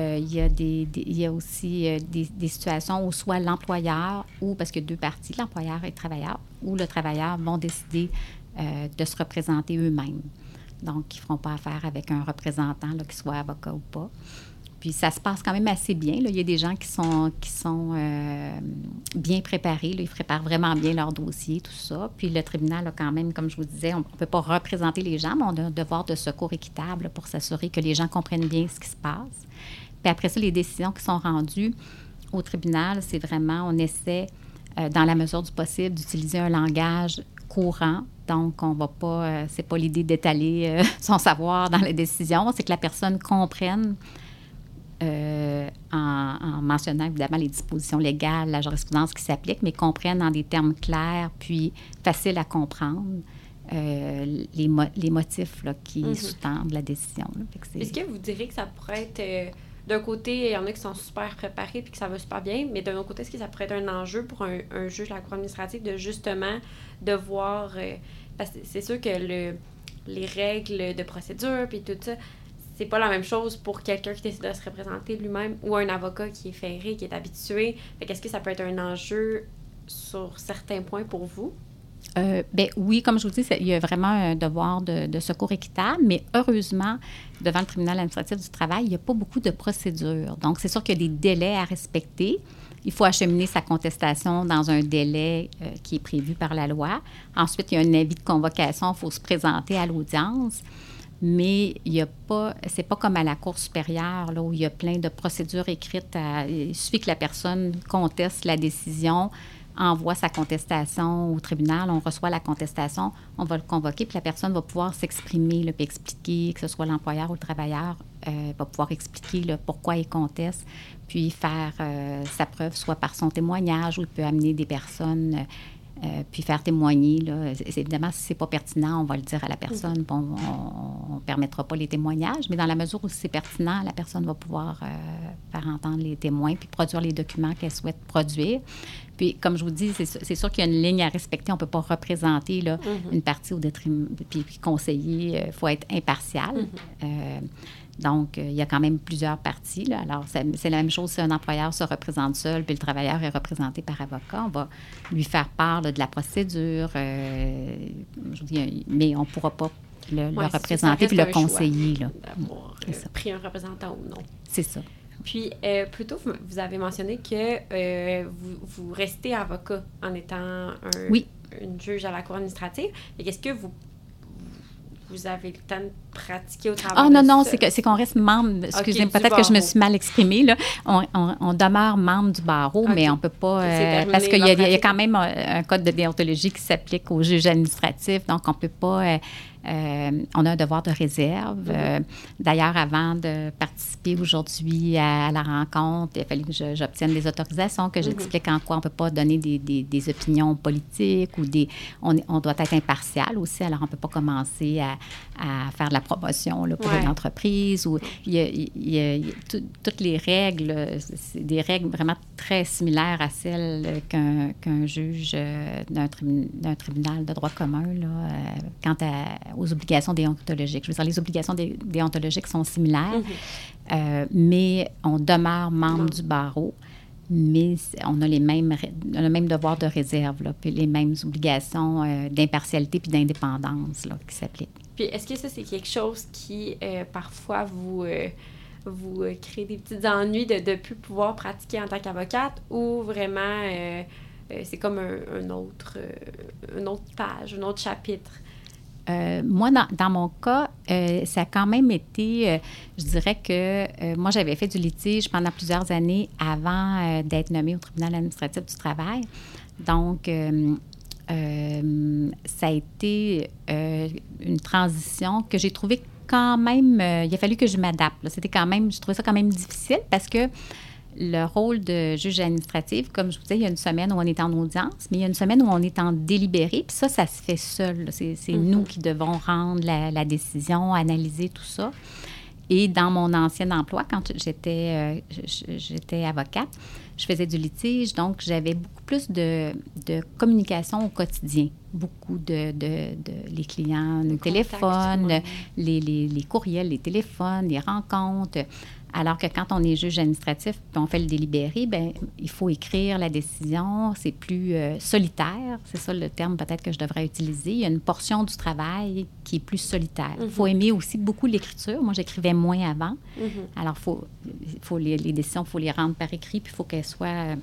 il y a aussi des situations où soit l'employeur ou, parce qu'il y a deux parties, l'employeur et le travailleur, où le travailleur vont décider de se représenter eux-mêmes. Donc, ils ne feront pas affaire avec un représentant, là, qu'il soit avocat ou pas. Puis ça se passe quand même assez bien, là. Il y a des gens qui sont bien préparés, là. Ils préparent vraiment bien leur dossier, tout ça. Puis le tribunal, là, quand même, comme je vous disais, on ne peut pas représenter les gens, mais on a un devoir de secours équitable, là, pour s'assurer que les gens comprennent bien ce qui se passe. Puis après ça, les décisions qui sont rendues au tribunal, c'est vraiment, on essaie, dans la mesure du possible, d'utiliser un langage courant. Donc, on va pas... c'est pas l'idée d'étaler son savoir dans la décision, c'est que la personne comprenne... en mentionnant évidemment les dispositions légales, la jurisprudence qui s'applique, mais comprennent dans des termes clairs puis faciles à comprendre les motifs là, qui sous-tendent la décision. Là. Est-ce que vous diriez que ça pourrait être... d'un côté, il y en a qui sont super préparés puis que ça va super bien, mais d'un autre côté, est-ce que ça pourrait être un enjeu pour un juge de la Cour administrative de justement devoir... parce que c'est sûr que les règles de procédure puis tout ça, c'est pas la même chose pour quelqu'un qui décide de se représenter lui-même ou un avocat qui est ferré, qui est habitué. Fait qu'est-ce que ça peut être un enjeu sur certains points pour vous? Bien, oui, comme je vous dis, il y a vraiment un devoir de secours équitable, mais heureusement, devant le tribunal administratif du travail, il n'y a pas beaucoup de procédures. Donc, c'est sûr qu'il y a des délais à respecter. Il faut acheminer sa contestation dans un délai qui est prévu par la loi. Ensuite, il y a un avis de convocation, il faut se présenter à l'audience. Mais il y a pas, c'est pas comme à la Cour supérieure, là, où il y a plein de procédures écrites. Il suffit que la personne conteste la décision, envoie sa contestation au tribunal, on reçoit la contestation, on va le convoquer, puis la personne va pouvoir s'exprimer, là, puis expliquer, que ce soit l'employeur ou le travailleur, va pouvoir expliquer là, pourquoi il conteste, puis faire sa preuve, soit par son témoignage, ou il peut amener des personnes... puis faire témoigner, là. Évidemment, si ce n'est pas pertinent, on va le dire à la personne. Bon, on ne permettra pas les témoignages, mais dans la mesure où c'est pertinent, la personne va pouvoir faire entendre les témoins puis produire les documents qu'elle souhaite produire. Puis, comme je vous dis, c'est sûr qu'il y a une ligne à respecter. On ne peut pas représenter là, une partie au détriment, puis conseiller. Il faut être impartial. Donc, il y a quand même plusieurs parties. Là. Alors, c'est la même chose si un employeur se représente seul puis le travailleur est représenté par avocat. On va lui faire part là, de la procédure. Je vous dis, mais on ne pourra pas le représenter puis le conseiller. D'avoir pris un représentant ou non. C'est ça. Puis, plus tôt, vous avez mentionné que vous restez avocat en étant une juge à la Cour administrative. Et est-ce que vous vous avez le temps de pratiquer au travers Ah de non, ça? c'est qu'on reste membre. Excusez-moi, OK, du peut-être que je me barreau. suis mal exprimée, là. On demeure membre du barreau, OK. mais on ne peut pas... C'est terminé, parce qu'il y la a pratique. quand même un code de déontologie qui s'applique aux juges administratifs, donc on ne peut pas... on a un devoir de réserve. D'ailleurs, avant de participer aujourd'hui à la rencontre, il a fallu que j'obtienne des autorisations, que j'explique en quoi on ne peut pas donner des opinions politiques ou on doit être impartial aussi, alors on ne peut pas commencer à faire de la promotion là, pour une entreprise. Ou, il y a toutes les règles, c'est des règles vraiment très similaires à celles qu'un juge d'un tribunal de droit commun là, quant aux obligations déontologiques. Je veux dire, les obligations déontologiques sont similaires, mais on demeure membre du barreau, mais on a le même devoir de réserve, là, puis les mêmes obligations d'impartialité puis d'indépendance là, qui s'appliquent. Puis est-ce que ça, c'est quelque chose qui, parfois, vous crée des petits ennuis de ne plus pouvoir pratiquer en tant qu'avocate, ou vraiment, c'est comme une autre page, un autre chapitre? Moi, dans mon cas, ça a quand même été, je dirais que moi, j'avais fait du litige pendant plusieurs années avant d'être nommée au tribunal administratif du travail. Donc, ça a été une transition que j'ai trouvée quand même, il a fallu que je m'adapte. Là. C'était quand même, je trouvais ça quand même difficile parce que le rôle de juge administratif, comme je vous disais, il y a une semaine où on est en audience, mais il y a une semaine où on est en délibéré, puis ça se fait seul. Là. C'est nous qui devons rendre la décision, analyser tout ça. Et dans mon ancien emploi, quand j'étais avocate, je faisais du litige, donc j'avais beaucoup plus de communication au quotidien. Beaucoup de les clients, le téléphone, les courriels, les téléphones, les rencontres. Alors que quand on est juge administratif puis on fait le délibéré, bien, il faut écrire la décision. C'est plus solitaire. C'est ça le terme peut-être que je devrais utiliser. Il y a une portion du travail qui est plus solitaire. Il faut aimer aussi beaucoup l'écriture. Moi, j'écrivais moins avant. Alors, les décisions, il faut les rendre par écrit, puis il faut qu'elles soient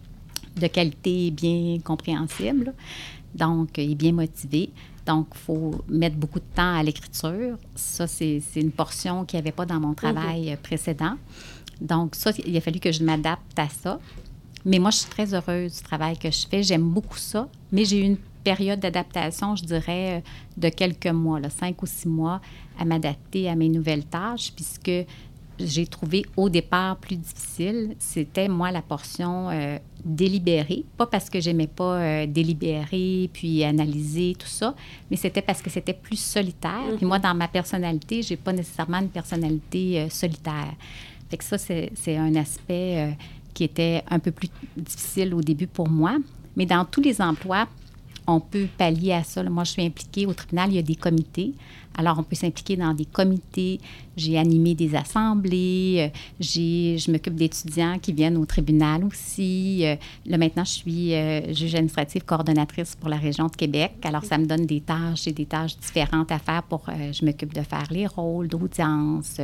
de qualité bien compréhensible. Donc, et bien motivée. Donc, il faut mettre beaucoup de temps à l'écriture. Ça, c'est une portion qu'il n'y avait pas dans mon travail précédent. Donc, ça, il a fallu que je m'adapte à ça. Mais moi, je suis très heureuse du travail que je fais. J'aime beaucoup ça. Mais j'ai eu une période d'adaptation, je dirais, de quelques mois, 5 ou 6 mois, à m'adapter à mes nouvelles tâches, puisque j'ai trouvé au départ plus difficile, c'était, moi, la portion délibérée. Pas parce que j'aimais pas délibérer puis analyser, tout ça, mais c'était parce que c'était plus solitaire. Puis moi, dans ma personnalité, j'ai pas nécessairement une personnalité solitaire. Fait que ça, c'est un aspect qui était un peu plus difficile au début pour moi. Mais dans tous les emplois, on peut pallier à ça. Là, moi, je suis impliquée au tribunal, il y a des comités. Alors, on peut s'impliquer dans des comités. J'ai animé des assemblées. Je m'occupe d'étudiants qui viennent au tribunal aussi. Là, maintenant, je suis juge administrative coordonnatrice pour la région de Québec. Alors, ça me donne des tâches. J'ai des tâches différentes à faire pour... je m'occupe de faire les rôles d'audience,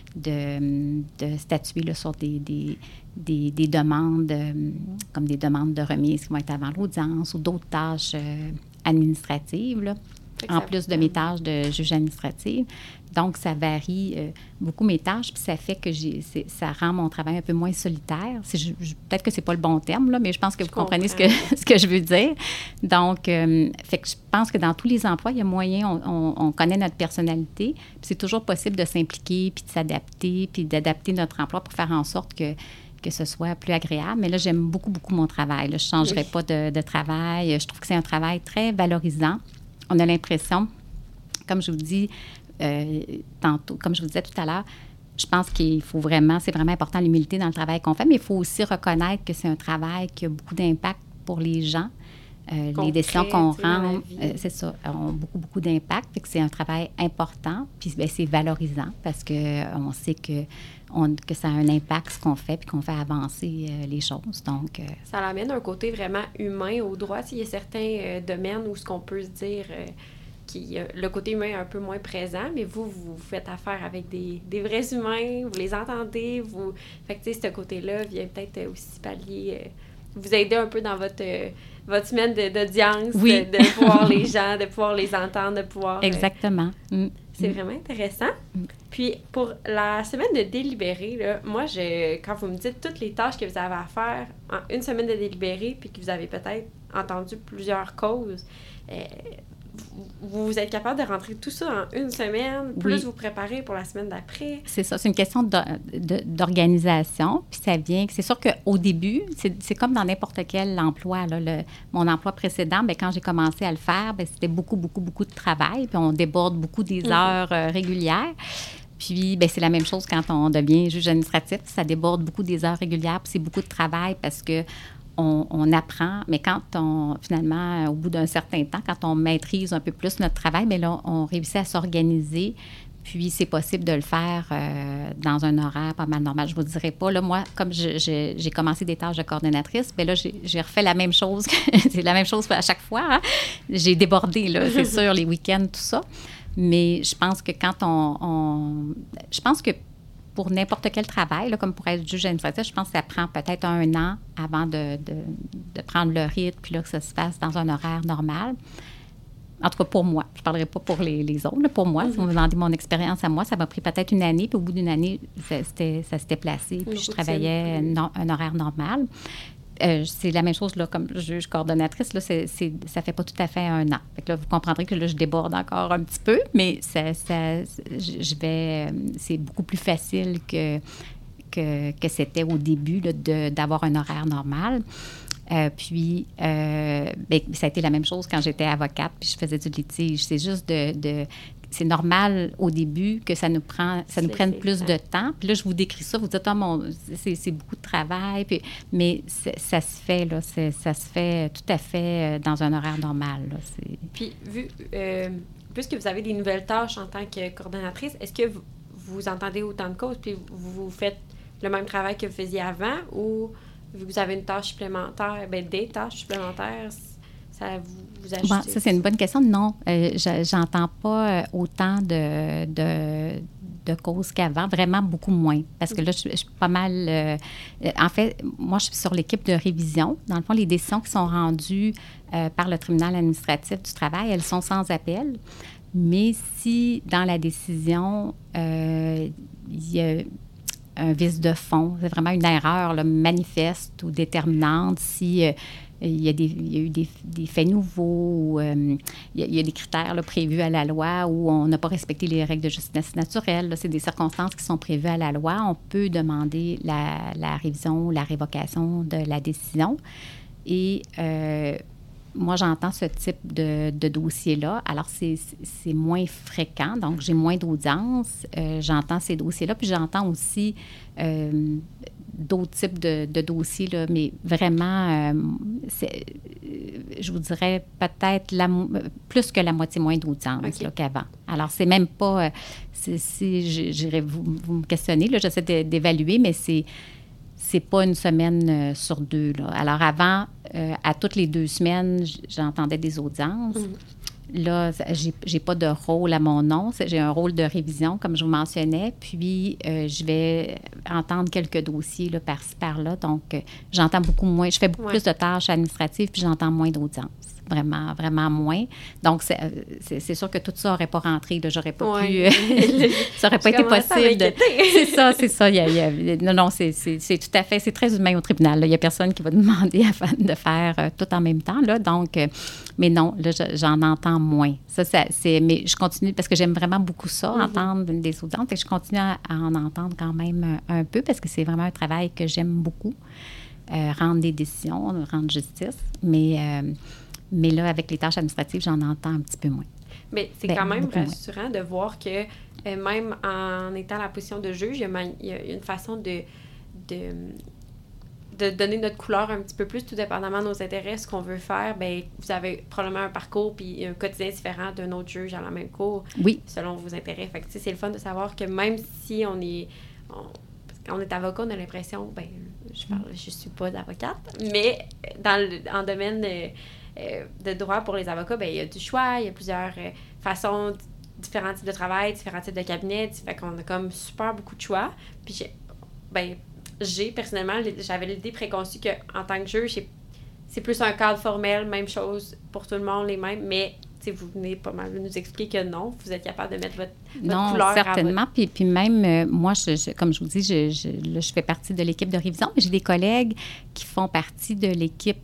de statuer là, sur des demandes, comme des demandes de remise qui vont être avant l'audience ou d'autres tâches administratives, là, en plus de mes tâches de juge administrative. Donc, ça varie beaucoup mes tâches, puis ça fait que ça rend mon travail un peu moins solitaire. Peut-être que c'est pas le bon terme, là, mais je pense que vous comprenez ce que je veux dire. Donc, fait que je pense que dans tous les emplois, il y a moyen, on connaît notre personnalité, puis c'est toujours possible de s'impliquer, puis de s'adapter, puis d'adapter notre emploi pour faire en sorte que ce soit plus agréable. Mais là, j'aime beaucoup, beaucoup mon travail. Là, je ne changerai pas de travail. Je trouve que c'est un travail très valorisant. On a l'impression, comme je vous dis tantôt, comme je vous disais tout à l'heure, je pense qu'il faut vraiment, c'est vraiment important l'humilité dans le travail qu'on fait, mais il faut aussi reconnaître que c'est un travail qui a beaucoup d'impact pour les gens. Les décisions qu'on rend, c'est ça, ont beaucoup, beaucoup d'impact. Fait que c'est un travail important, puis bien, c'est valorisant parce qu'on sait que ça a un impact, ce qu'on fait, puis qu'on fait avancer les choses. Donc, ça l'amène un côté vraiment humain au droit. Il y a certains domaines où ce qu'on peut se dire le côté humain est un peu moins présent, mais vous faites affaire avec des vrais humains, vous les entendez, fait que, tu sais, ce côté-là vient peut-être aussi pallier vous aider un peu dans votre semaine d'audience, oui. de voir les gens, de pouvoir les entendre, de pouvoir... Exactement. C'est vraiment intéressant. Puis, pour la semaine de délibéré, là, moi, quand vous me dites toutes les tâches que vous avez à faire en une semaine de délibéré, puis que vous avez peut-être entendu plusieurs causes, vous êtes capable de rentrer tout ça en une semaine, plus vous préparer pour la semaine d'après? C'est ça, c'est une question d'organisation. Puis ça vient, c'est sûr qu'au début, c'est comme dans n'importe quel emploi. Là, mon emploi précédent, bien, quand j'ai commencé à le faire, bien, c'était beaucoup de travail. Puis on déborde beaucoup des heures régulières. Puis, bien, c'est la même chose quand on devient juge administratif. Ça déborde beaucoup des heures régulières, puis c'est beaucoup de travail parce que on apprend, mais quand finalement, au bout d'un certain temps, quand on maîtrise un peu plus notre travail, bien là, on réussit à s'organiser, puis c'est possible de le faire dans un horaire pas mal normal. Je ne vous dirais pas, là, moi, comme j'ai commencé des tâches de coordonnatrice, bien là, j'ai refait la même chose, c'est la même chose à chaque fois, hein? J'ai débordé, là, c'est sûr, les week-ends, tout ça, mais je pense que quand je pense que pour n'importe quel travail, là, comme pour être juge administratif, je pense que ça prend peut-être 1 an avant de prendre le rythme, puis là, que ça se fasse dans un horaire normal. En tout cas, pour moi. Je ne parlerai pas pour les autres. Là, pour moi, si vous me demandez mon expérience à moi, ça m'a pris peut-être 1 année, puis au bout d'1 année, ça s'était placé, puis je travaillais un horaire normal. C'est la même chose, là, comme juge coordonnatrice, là, ça ne fait pas tout à fait 1 an. Fait que là, vous comprendrez que là, je déborde encore un petit peu, mais c'est beaucoup plus facile que c'était au début là, d'avoir un horaire normal. Puis, bien, ça a été la même chose quand j'étais avocate, puis je faisais du litige. C'est juste c'est normal au début que ça nous prenne plus de temps. Puis là, je vous décris ça, vous dites, c'est beaucoup de travail, puis, mais ça se fait, là, ça se fait tout à fait dans un horaire normal. Là, Puis, puisque vous avez des nouvelles tâches en tant que coordonnatrice, est-ce que vous entendez autant de causes, puis vous faites le même travail que vous faisiez avant, ou vous avez une tâche supplémentaire, bien, des tâches supplémentaires, ça vous ajoute? Bon, ça, c'est une bonne question. Non, j'entends pas autant de causes qu'avant, vraiment beaucoup moins. Parce que là, je suis pas mal... en fait, moi, je suis sur l'équipe de révision. Dans le fond, les décisions qui sont rendues par le tribunal administratif du travail, elles sont sans appel. Mais si, dans la décision, il y a un vice de fond, c'est vraiment une erreur là, manifeste ou déterminante, si... il y a eu des faits nouveaux, il y a des critères là, prévus à la loi où on n'a pas respecté les règles de justice naturelle. Là, c'est des circonstances qui sont prévues à la loi. On peut demander la révision ou la révocation de la décision. Et moi, j'entends ce type de dossier-là. Alors, c'est moins fréquent, donc j'ai moins d'audience. J'entends ces dossiers-là, puis j'entends aussi d'autres types de dossiers, là, mais vraiment, je vous dirais peut-être plus que la moitié moins d'audience qu'avant. Alors, c'est même pas... j'irais vous me questionnez, là, j'essaie d'évaluer, mais c'est pas une semaine sur 2. Là. Alors, avant, à toutes les 2 semaines, j'entendais des audiences. Là, j'ai pas de rôle à mon nom. J'ai un rôle de révision, comme je vous mentionnais. Puis, je vais entendre quelques dossiers là, par-ci, par-là. Donc, j'entends beaucoup moins. Je fais beaucoup plus de tâches administratives, puis j'entends moins d'audiences. Vraiment, vraiment moins. Donc, c'est sûr que tout ça n'aurait pas rentré. Là, j'aurais pas pu... ça n'aurait pas été possible. C'est ça. Non, c'est tout à fait... C'est très humain au tribunal. Il n'y a personne qui va demander de faire tout en même temps. Là, donc, mais non, là, j'en entends moins. Mais je continue, parce que j'aime vraiment beaucoup ça, entendre des audiences. Et je continue à en entendre quand même un peu, parce que c'est vraiment un travail que j'aime beaucoup. Rendre des décisions, rendre justice. Mais là, avec les tâches administratives, j'en entends un petit peu moins. Mais c'est quand même rassurant de voir que même en étant à la position de juge, il y a une façon de donner notre couleur un petit peu plus, tout dépendamment de nos intérêts, ce qu'on veut faire. Bien, vous avez probablement un parcours puis un quotidien différent d'un autre juge à la même cour, selon vos intérêts. Fait que, c'est le fun de savoir que même si on est avocat, on a l'impression, ben je suis pas avocate, mais en domaine de droit pour les avocats, bien, il y a du choix, il y a plusieurs façons, différents types de travail, différents types de cabinets, fait qu'on a comme super beaucoup de choix. Puis, personnellement, j'avais l'idée préconçue qu'en tant que juge, c'est plus un cadre formel, même chose pour tout le monde, les mêmes, mais vous venez pas mal de nous expliquer que non, vous êtes capable de mettre votre couleur. Non, certainement. Puis même, moi, comme je vous dis, là, je fais partie de l'équipe de révision, mais j'ai des collègues qui font partie de l'équipe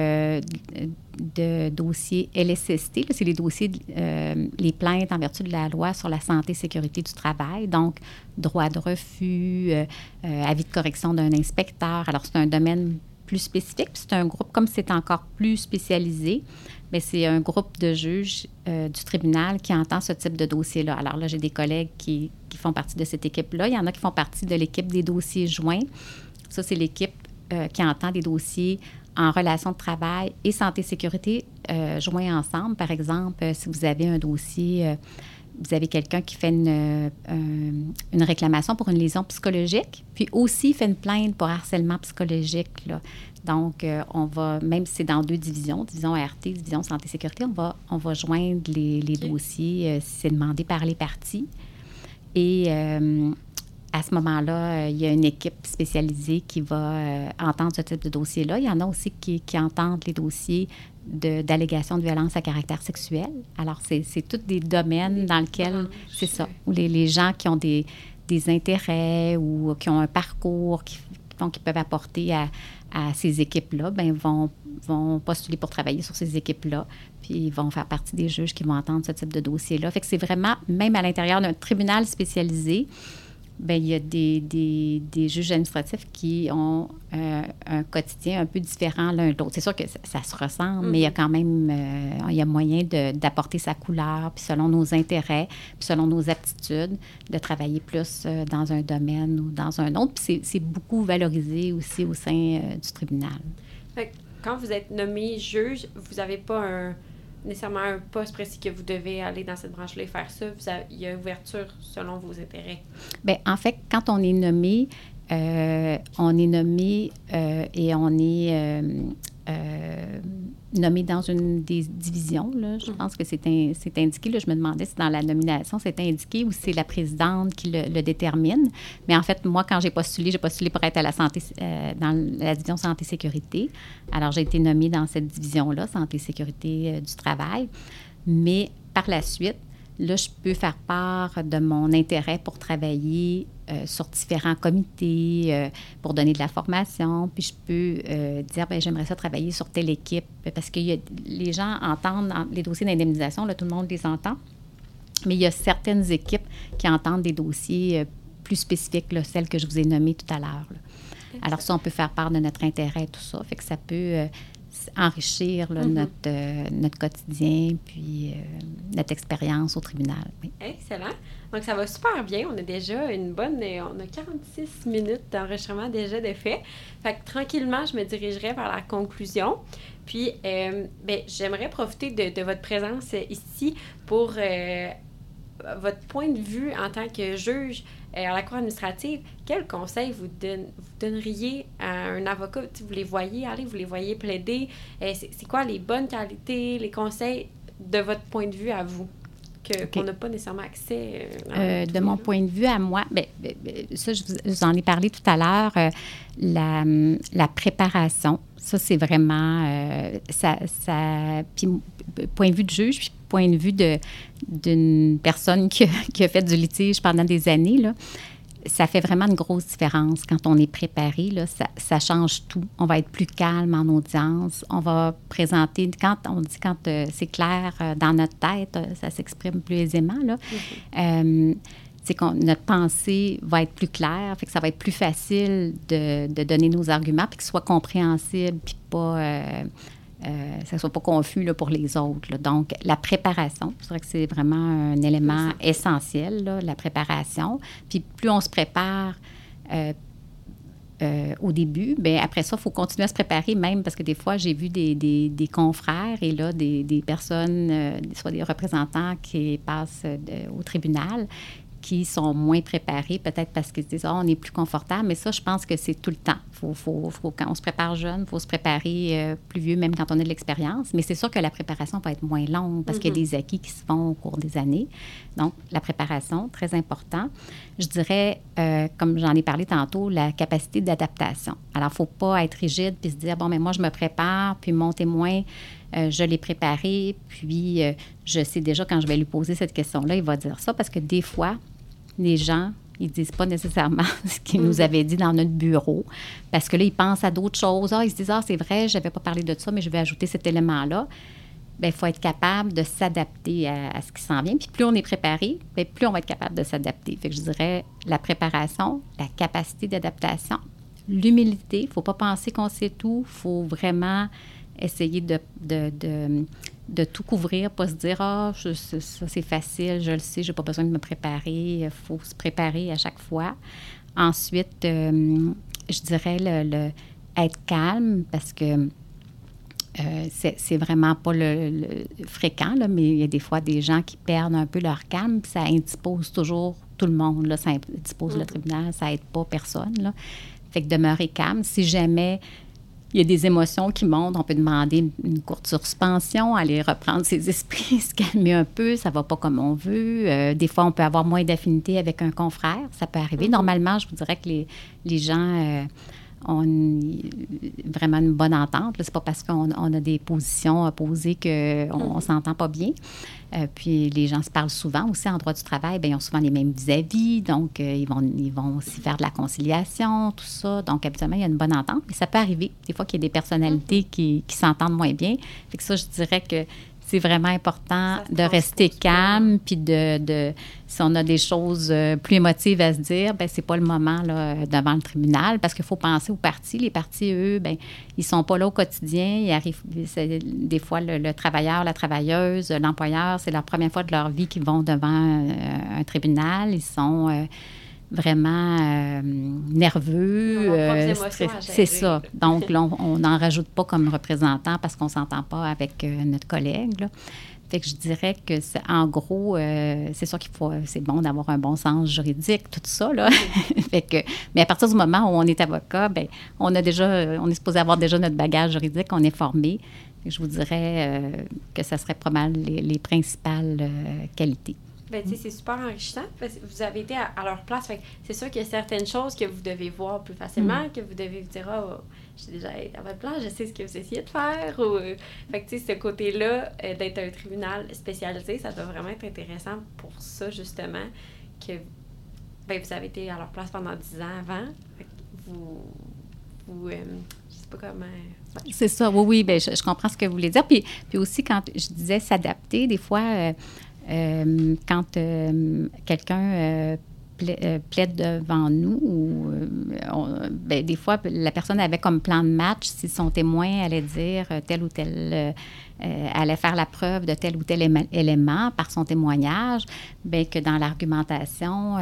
de dossiers LSST. Là, c'est les dossiers, les plaintes en vertu de la loi sur la santé et sécurité du travail. Donc, droit de refus, avis de correction d'un inspecteur. Alors, c'est un domaine plus spécifique. Puis c'est un groupe, comme c'est encore plus spécialisé, mais c'est un groupe de juges du tribunal qui entend ce type de dossier-là. Alors là, j'ai des collègues qui font partie de cette équipe-là. Il y en a qui font partie de l'équipe des dossiers joints. Ça, c'est l'équipe qui entend des dossiers en relation de travail et santé-sécurité joints ensemble. Par exemple, si vous avez un dossier... vous avez quelqu'un qui fait une réclamation pour une lésion psychologique, puis aussi fait une plainte pour harcèlement psychologique, là. Donc, on va, même si c'est dans 2 division ART, division santé-sécurité, on va joindre les dossiers si c'est demandé par les parties. Et à ce moment-là, il y a une équipe spécialisée qui va entendre ce type de dossier-là. Il y en a aussi qui entendent les dossiers d'allégations de violence à caractère sexuel. Alors, c'est tous des domaines dans lesquels, c'est ça, où les gens qui ont des intérêts ou qui ont un parcours qui peuvent apporter à ces équipes-là, bien, vont postuler pour travailler sur ces équipes-là, puis ils vont faire partie des juges qui vont entendre ce type de dossier-là. Fait que c'est vraiment, même à l'intérieur d'un tribunal spécialisé, bien, il y a des juges administratifs qui ont un quotidien un peu différent l'un de l'autre. C'est sûr que ça se ressemble, mais il y a quand même il y a moyen d'apporter sa couleur, puis selon nos intérêts, puis selon nos aptitudes, de travailler plus dans un domaine ou dans un autre. Puis c'est beaucoup valorisé aussi au sein du tribunal. Fait que quand vous êtes nommé juge, vous n'avez pas nécessairement un poste précis que vous devez aller dans cette branche-là et faire ça. Il y a ouverture selon vos intérêts. Bien, en fait, quand on est nommé et on est nommé dans une des divisions. Là. Je pense que c'est indiqué. Là, je me demandais si dans la nomination, c'est indiqué ou si c'est la présidente qui le détermine. Mais en fait, moi, quand j'ai postulé pour être à la santé, dans la division santé-sécurité. Alors, j'ai été nommée dans cette division-là, santé-sécurité du travail. Mais par la suite, là, je peux faire part de mon intérêt pour travailler sur différents comités, pour donner de la formation. Puis je peux dire, bien, j'aimerais ça travailler sur telle équipe. Parce que les gens entendent les dossiers d'indemnisation, là, tout le monde les entend. Mais il y a certaines équipes qui entendent des dossiers plus spécifiques, là, celles que je vous ai nommées tout à l'heure. Là. Alors ça, on peut faire part de notre intérêt, tout ça. Fait que ça peut... enrichir là, notre quotidien puis notre expérience au tribunal. Oui. Excellent. Donc, ça va super bien. On a déjà on a 46 minutes d'enregistrement déjà de fait. Fait que tranquillement, je me dirigerai vers la conclusion. Puis, j'aimerais profiter de votre présence ici pour votre point de vue en tant que juge à la Cour administrative. Quel conseil vous donneriez à un avocat? Vous les voyez aller, vous les voyez plaider. C'est quoi les bonnes qualités, les conseils de votre point de vue à vous? Qu'on n'a pas nécessairement accès. De mon point de vue à moi, ça, je vous en ai parlé tout à l'heure, la préparation, ça, c'est vraiment... puis point de vue de juge, puis point de vue d'une personne qui a fait du litige pendant des années, là, ça fait vraiment une grosse différence quand on est préparé. Là, ça change tout. On va être plus calme en audience. On va présenter... Quand c'est clair dans notre tête, ça s'exprime plus aisément. Là. C'est que notre pensée va être plus claire. Fait que ça va être plus facile de donner nos arguments puis que ce soit compréhensible puis pas... ça ne soit pas confus là, pour les autres. Là. Donc, la préparation, je dirais que c'est vraiment un élément essentiel, là, la préparation. Puis, plus on se prépare au début, bien, après ça, il faut continuer à se préparer même parce que des fois, j'ai vu des confrères et là, des personnes, soit des représentants qui passent au tribunal, qui sont moins préparés, peut-être parce qu'ils se disent « on est plus confortable », mais ça, je pense que c'est tout le temps. Quand on se prépare jeune, il faut se préparer plus vieux, même quand on a de l'expérience. Mais c'est sûr que la préparation va être moins longue parce qu'il y a des acquis qui se font au cours des années. Donc, la préparation, très important. Je dirais, comme j'en ai parlé tantôt, la capacité d'adaptation. Alors, il ne faut pas être rigide puis se dire « bon, mais moi, je me prépare, puis mon témoin, je l'ai préparé, puis je sais déjà quand je vais lui poser cette question-là, il va dire ça. » Parce que des fois, les gens, ils ne disent pas nécessairement ce qu'ils nous avaient dit dans notre bureau. Parce que là, ils pensent à d'autres choses. Ils se disent « ah, c'est vrai, je n'avais pas parlé de ça, mais je vais ajouter cet élément-là. » Bien, il faut être capable de s'adapter à ce qui s'en vient. Puis plus on est préparé, bien, plus on va être capable de s'adapter. Fait que je dirais la préparation, la capacité d'adaptation, l'humilité. Il ne faut pas penser qu'on sait tout. Il faut vraiment essayer de tout couvrir, pas se dire « ah, ça c'est facile, je le sais, je n'ai pas besoin de me préparer. » Il faut se préparer à chaque fois. Ensuite, je dirais être calme parce que c'est vraiment pas le fréquent, là, mais il y a des fois des gens qui perdent un peu leur calme, puis ça indispose toujours tout le monde, là, ça indispose le tribunal, ça aide pas personne, là. Fait que demeurer calme. Si jamais il y a des émotions qui montent, on peut demander une courte suspension, aller reprendre ses esprits, se calmer un peu, ça va pas comme on veut. Des fois, on peut avoir moins d'affinité avec un confrère, ça peut arriver. Normalement, je vous dirais que les gens ont vraiment une bonne entente. Là, c'est pas parce qu'on a des positions opposées qu'on s'entend pas bien. Puis les gens se parlent souvent aussi en droit du travail. Bien, ils ont souvent les mêmes vis-à-vis, donc ils vont aussi faire de la conciliation, tout ça. Donc, habituellement, il y a une bonne entente. Mais ça peut arriver, des fois, qu'il y a des personnalités qui s'entendent moins bien. Fait que ça, je dirais que c'est vraiment important de rester calme, puis si on a des choses plus émotives à se dire, bien, c'est pas le moment là, devant le tribunal, parce qu'il faut penser aux parties. Les parties, eux, bien, ils sont pas là au quotidien. Ils arrivent, des fois, le travailleur, la travailleuse, l'employeur, c'est la première fois de leur vie qu'ils vont devant un tribunal. Ils sont vraiment nerveux. C'est ça. Donc, là, on n'en rajoute pas comme représentant parce qu'on ne s'entend pas avec notre collègue, là. Fait que je dirais que, en gros, c'est sûr c'est bon d'avoir un bon sens juridique, tout ça, là. Fait que, mais à partir du moment où on est avocat, bien, on est supposé avoir déjà notre bagage juridique, on est formé. Fait que je vous dirais que ça serait pas mal les principales qualités. Bien, tu sais, c'est super enrichissant parce que vous avez été à leur place. Fait que c'est sûr qu'il y a certaines choses que vous devez voir plus facilement, que vous devez vous dire « ah, j'ai déjà été à votre place, je sais ce que vous essayez de faire. » Fait que, tu sais, ce côté-là, d'être un tribunal spécialisé, ça doit vraiment être intéressant pour ça, justement, que bien, vous avez été à leur place pendant 10 ans avant. Fait que je sais pas comment... C'est ça, oui, bien, je comprends ce que vous voulez dire. Puis aussi, quand je disais s'adapter, des fois... quand quelqu'un plaide devant nous, bien, des fois, la personne avait comme plan de match, si son témoin allait dire tel ou tel, allait faire la preuve de tel ou tel élément par son témoignage, bien que dans l'argumentation,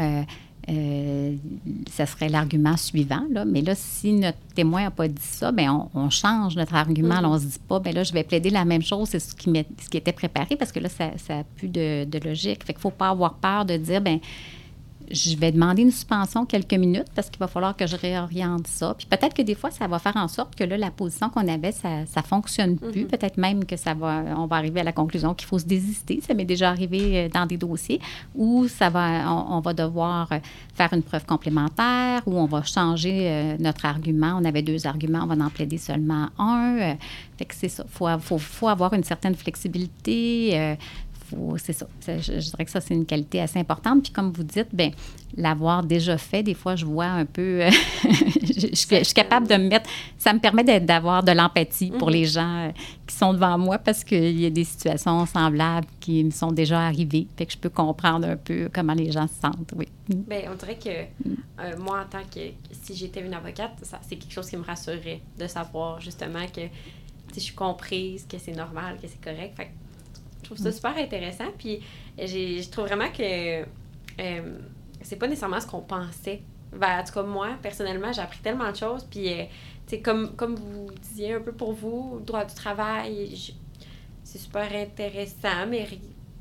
ça serait l'argument suivant, là. Mais là, si notre témoin n'a pas dit ça, bien, on change notre argument. Là, on ne se dit pas, bien là, je vais plaider la même chose, c'est ce qui était préparé, parce que là, ça n'a plus de logique. Fait qu'il ne faut pas avoir peur de dire, bien, je vais demander une suspension quelques minutes parce qu'il va falloir que je réoriente ça. Puis peut-être que des fois, ça va faire en sorte que là, la position qu'on avait, ça ne fonctionne plus. Peut-être même que on va arriver à la conclusion qu'il faut se désister. Ça m'est déjà arrivé dans des dossiers où on va devoir faire une preuve complémentaire, où on va changer notre argument. On avait 2 arguments, on va en plaider seulement un. Fait que c'est ça. Faut avoir une certaine flexibilité. C'est ça. Je dirais que ça, c'est une qualité assez importante. Puis comme vous dites, bien, l'avoir déjà fait, des fois, je vois un peu... je suis capable de me mettre... Ça me permet d'avoir de l'empathie pour les gens qui sont devant moi parce qu'il y a des situations semblables qui me sont déjà arrivées. Fait que je peux comprendre un peu comment les gens se sentent, oui. Bien, on dirait que moi, en tant que... Si j'étais une avocate, c'est quelque chose qui me rassurerait de savoir, justement, que je suis comprise, que c'est normal, que c'est correct. Fait que je trouve ça super intéressant. Puis, je trouve vraiment que c'est pas nécessairement ce qu'on pensait. Ben, en tout cas, moi, personnellement, j'ai appris tellement de choses. Puis, tu sais, comme vous disiez un peu pour vous, le droit du travail, c'est super intéressant, mais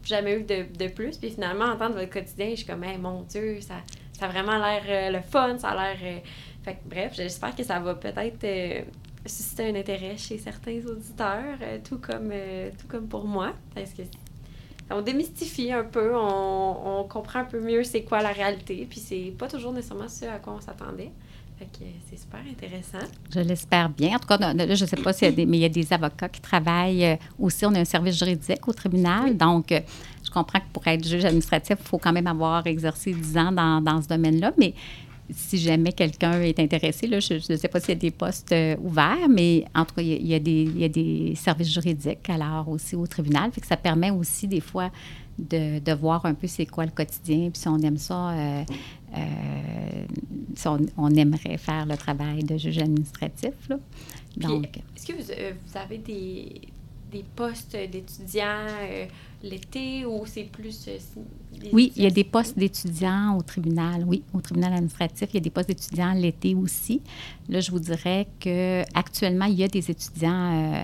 jamais eu de plus. Puis finalement, entendre votre quotidien, je suis comme, hey, mon Dieu, ça a vraiment l'air le fun, ça a l'air... Fait que, bref, j'espère que ça va peut-être susciter un intérêt chez certains auditeurs, tout comme pour moi. Parce que on démystifie un peu, on comprend un peu mieux c'est quoi la réalité, puis c'est pas toujours nécessairement ce à quoi on s'attendait. Fait que c'est super intéressant. Je l'espère bien. En tout cas, là, je ne sais pas s'il y a mais il y a des avocats qui travaillent aussi. On a un service juridique au tribunal. Oui. Donc, je comprends que pour être juge administratif, il faut quand même avoir exercé 10 ans dans ce domaine-là. Mais si jamais quelqu'un est intéressé, là, je ne sais pas s'il y a des postes ouverts, mais en tout cas, il y a des services juridiques alors aussi au tribunal. Fait que ça permet aussi des fois de voir un peu c'est quoi le quotidien. Puis si on aime ça, si on aimerait faire le travail de juge administratif. Là. Donc, puis, est-ce que vous avez des postes d'étudiants l'été ou c'est plus... oui, il y a des postes d'étudiants au tribunal. Oui, au tribunal administratif, il y a des postes d'étudiants l'été aussi. Là, je vous dirais qu'actuellement, il y a des étudiants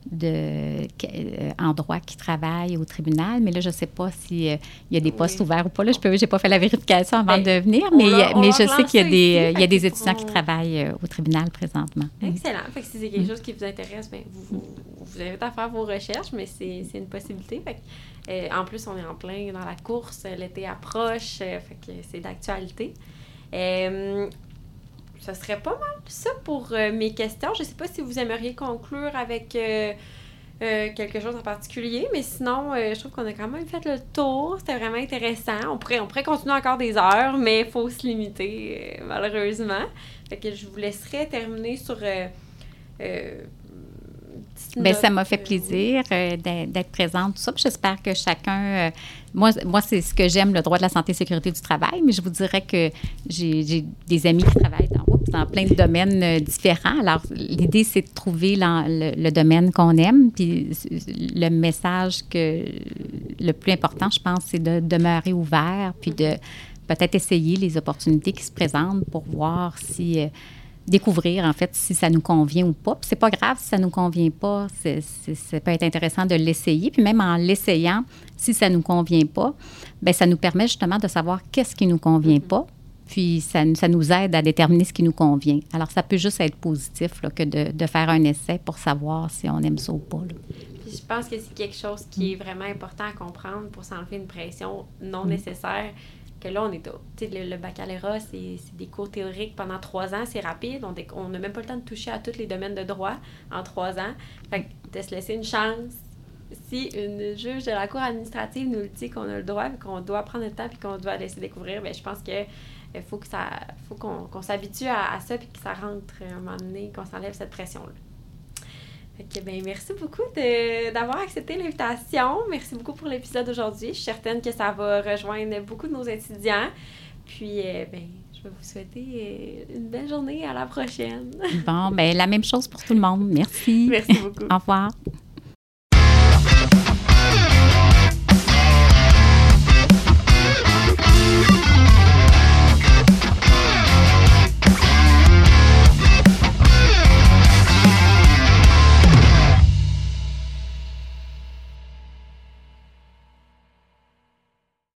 en droit qui travaillent au tribunal, mais là, je ne sais pas s'il y a des postes ouverts ou pas. Là, je n'ai pas fait la vérification avant de venir, mais je sais qu'il y a des étudiants qui travaillent au tribunal présentement. Excellent. Fait que si c'est quelque chose qui vous intéresse, bien, vous avez à faire vos recherches, mais c'est une possibilité. Fait que, en plus, on est en plein dans la course, l'été approche, fait que c'est d'actualité. Ce serait pas mal ça pour mes questions. Je ne sais pas si vous aimeriez conclure avec quelque chose en particulier, mais sinon, je trouve qu'on a quand même fait le tour. C'était vraiment intéressant. On pourrait continuer encore des heures, mais il faut se limiter, malheureusement. Fait que je vous laisserai terminer sur... bien, ça m'a fait plaisir d'être présente, tout ça. Puis j'espère que chacun... moi, c'est ce que j'aime, le droit de la santé et sécurité du travail, mais je vous dirais que j'ai des amis qui travaillent dans plein de domaines différents. Alors, l'idée, c'est de trouver le domaine qu'on aime. Puis le message le plus important, je pense, c'est de demeurer ouvert, puis de peut-être essayer les opportunités qui se présentent pour voir si... découvrir, en fait, si ça nous convient ou pas. Puis c'est pas grave si ça nous convient pas. Ça peut être intéressant de l'essayer. Puis même en l'essayant, si ça nous convient pas, bien, ça nous permet justement de savoir qu'est-ce qui nous convient pas. Puis ça nous aide à déterminer ce qui nous convient. Alors, ça peut juste être positif là, que de faire un essai pour savoir si on aime ça ou pas. Là. Puis je pense que c'est quelque chose qui est vraiment important à comprendre pour s'enlever une pression non nécessaire. Que là, on est le baccalauréat, c'est des cours théoriques pendant 3 ans, c'est rapide. On n'a même pas le temps de toucher à tous les domaines de droit en 3 ans. Fait que de se laisser une chance, si une juge de la cour administrative nous le dit qu'on a le droit, qu'on doit prendre le temps et qu'on doit laisser découvrir, bien, je pense que faut qu'on s'habitue à ça puis que ça rentre à un moment donné, qu'on s'enlève cette pression-là. Fait que, ben, merci beaucoup d'avoir accepté l'invitation. Merci beaucoup pour l'épisode d'aujourd'hui. Je suis certaine que ça va rejoindre beaucoup de nos étudiants. Puis, ben, je vais vous souhaiter une belle journée. À la prochaine. Bon, bien, la même chose pour tout le monde. Merci. Merci beaucoup. Au revoir.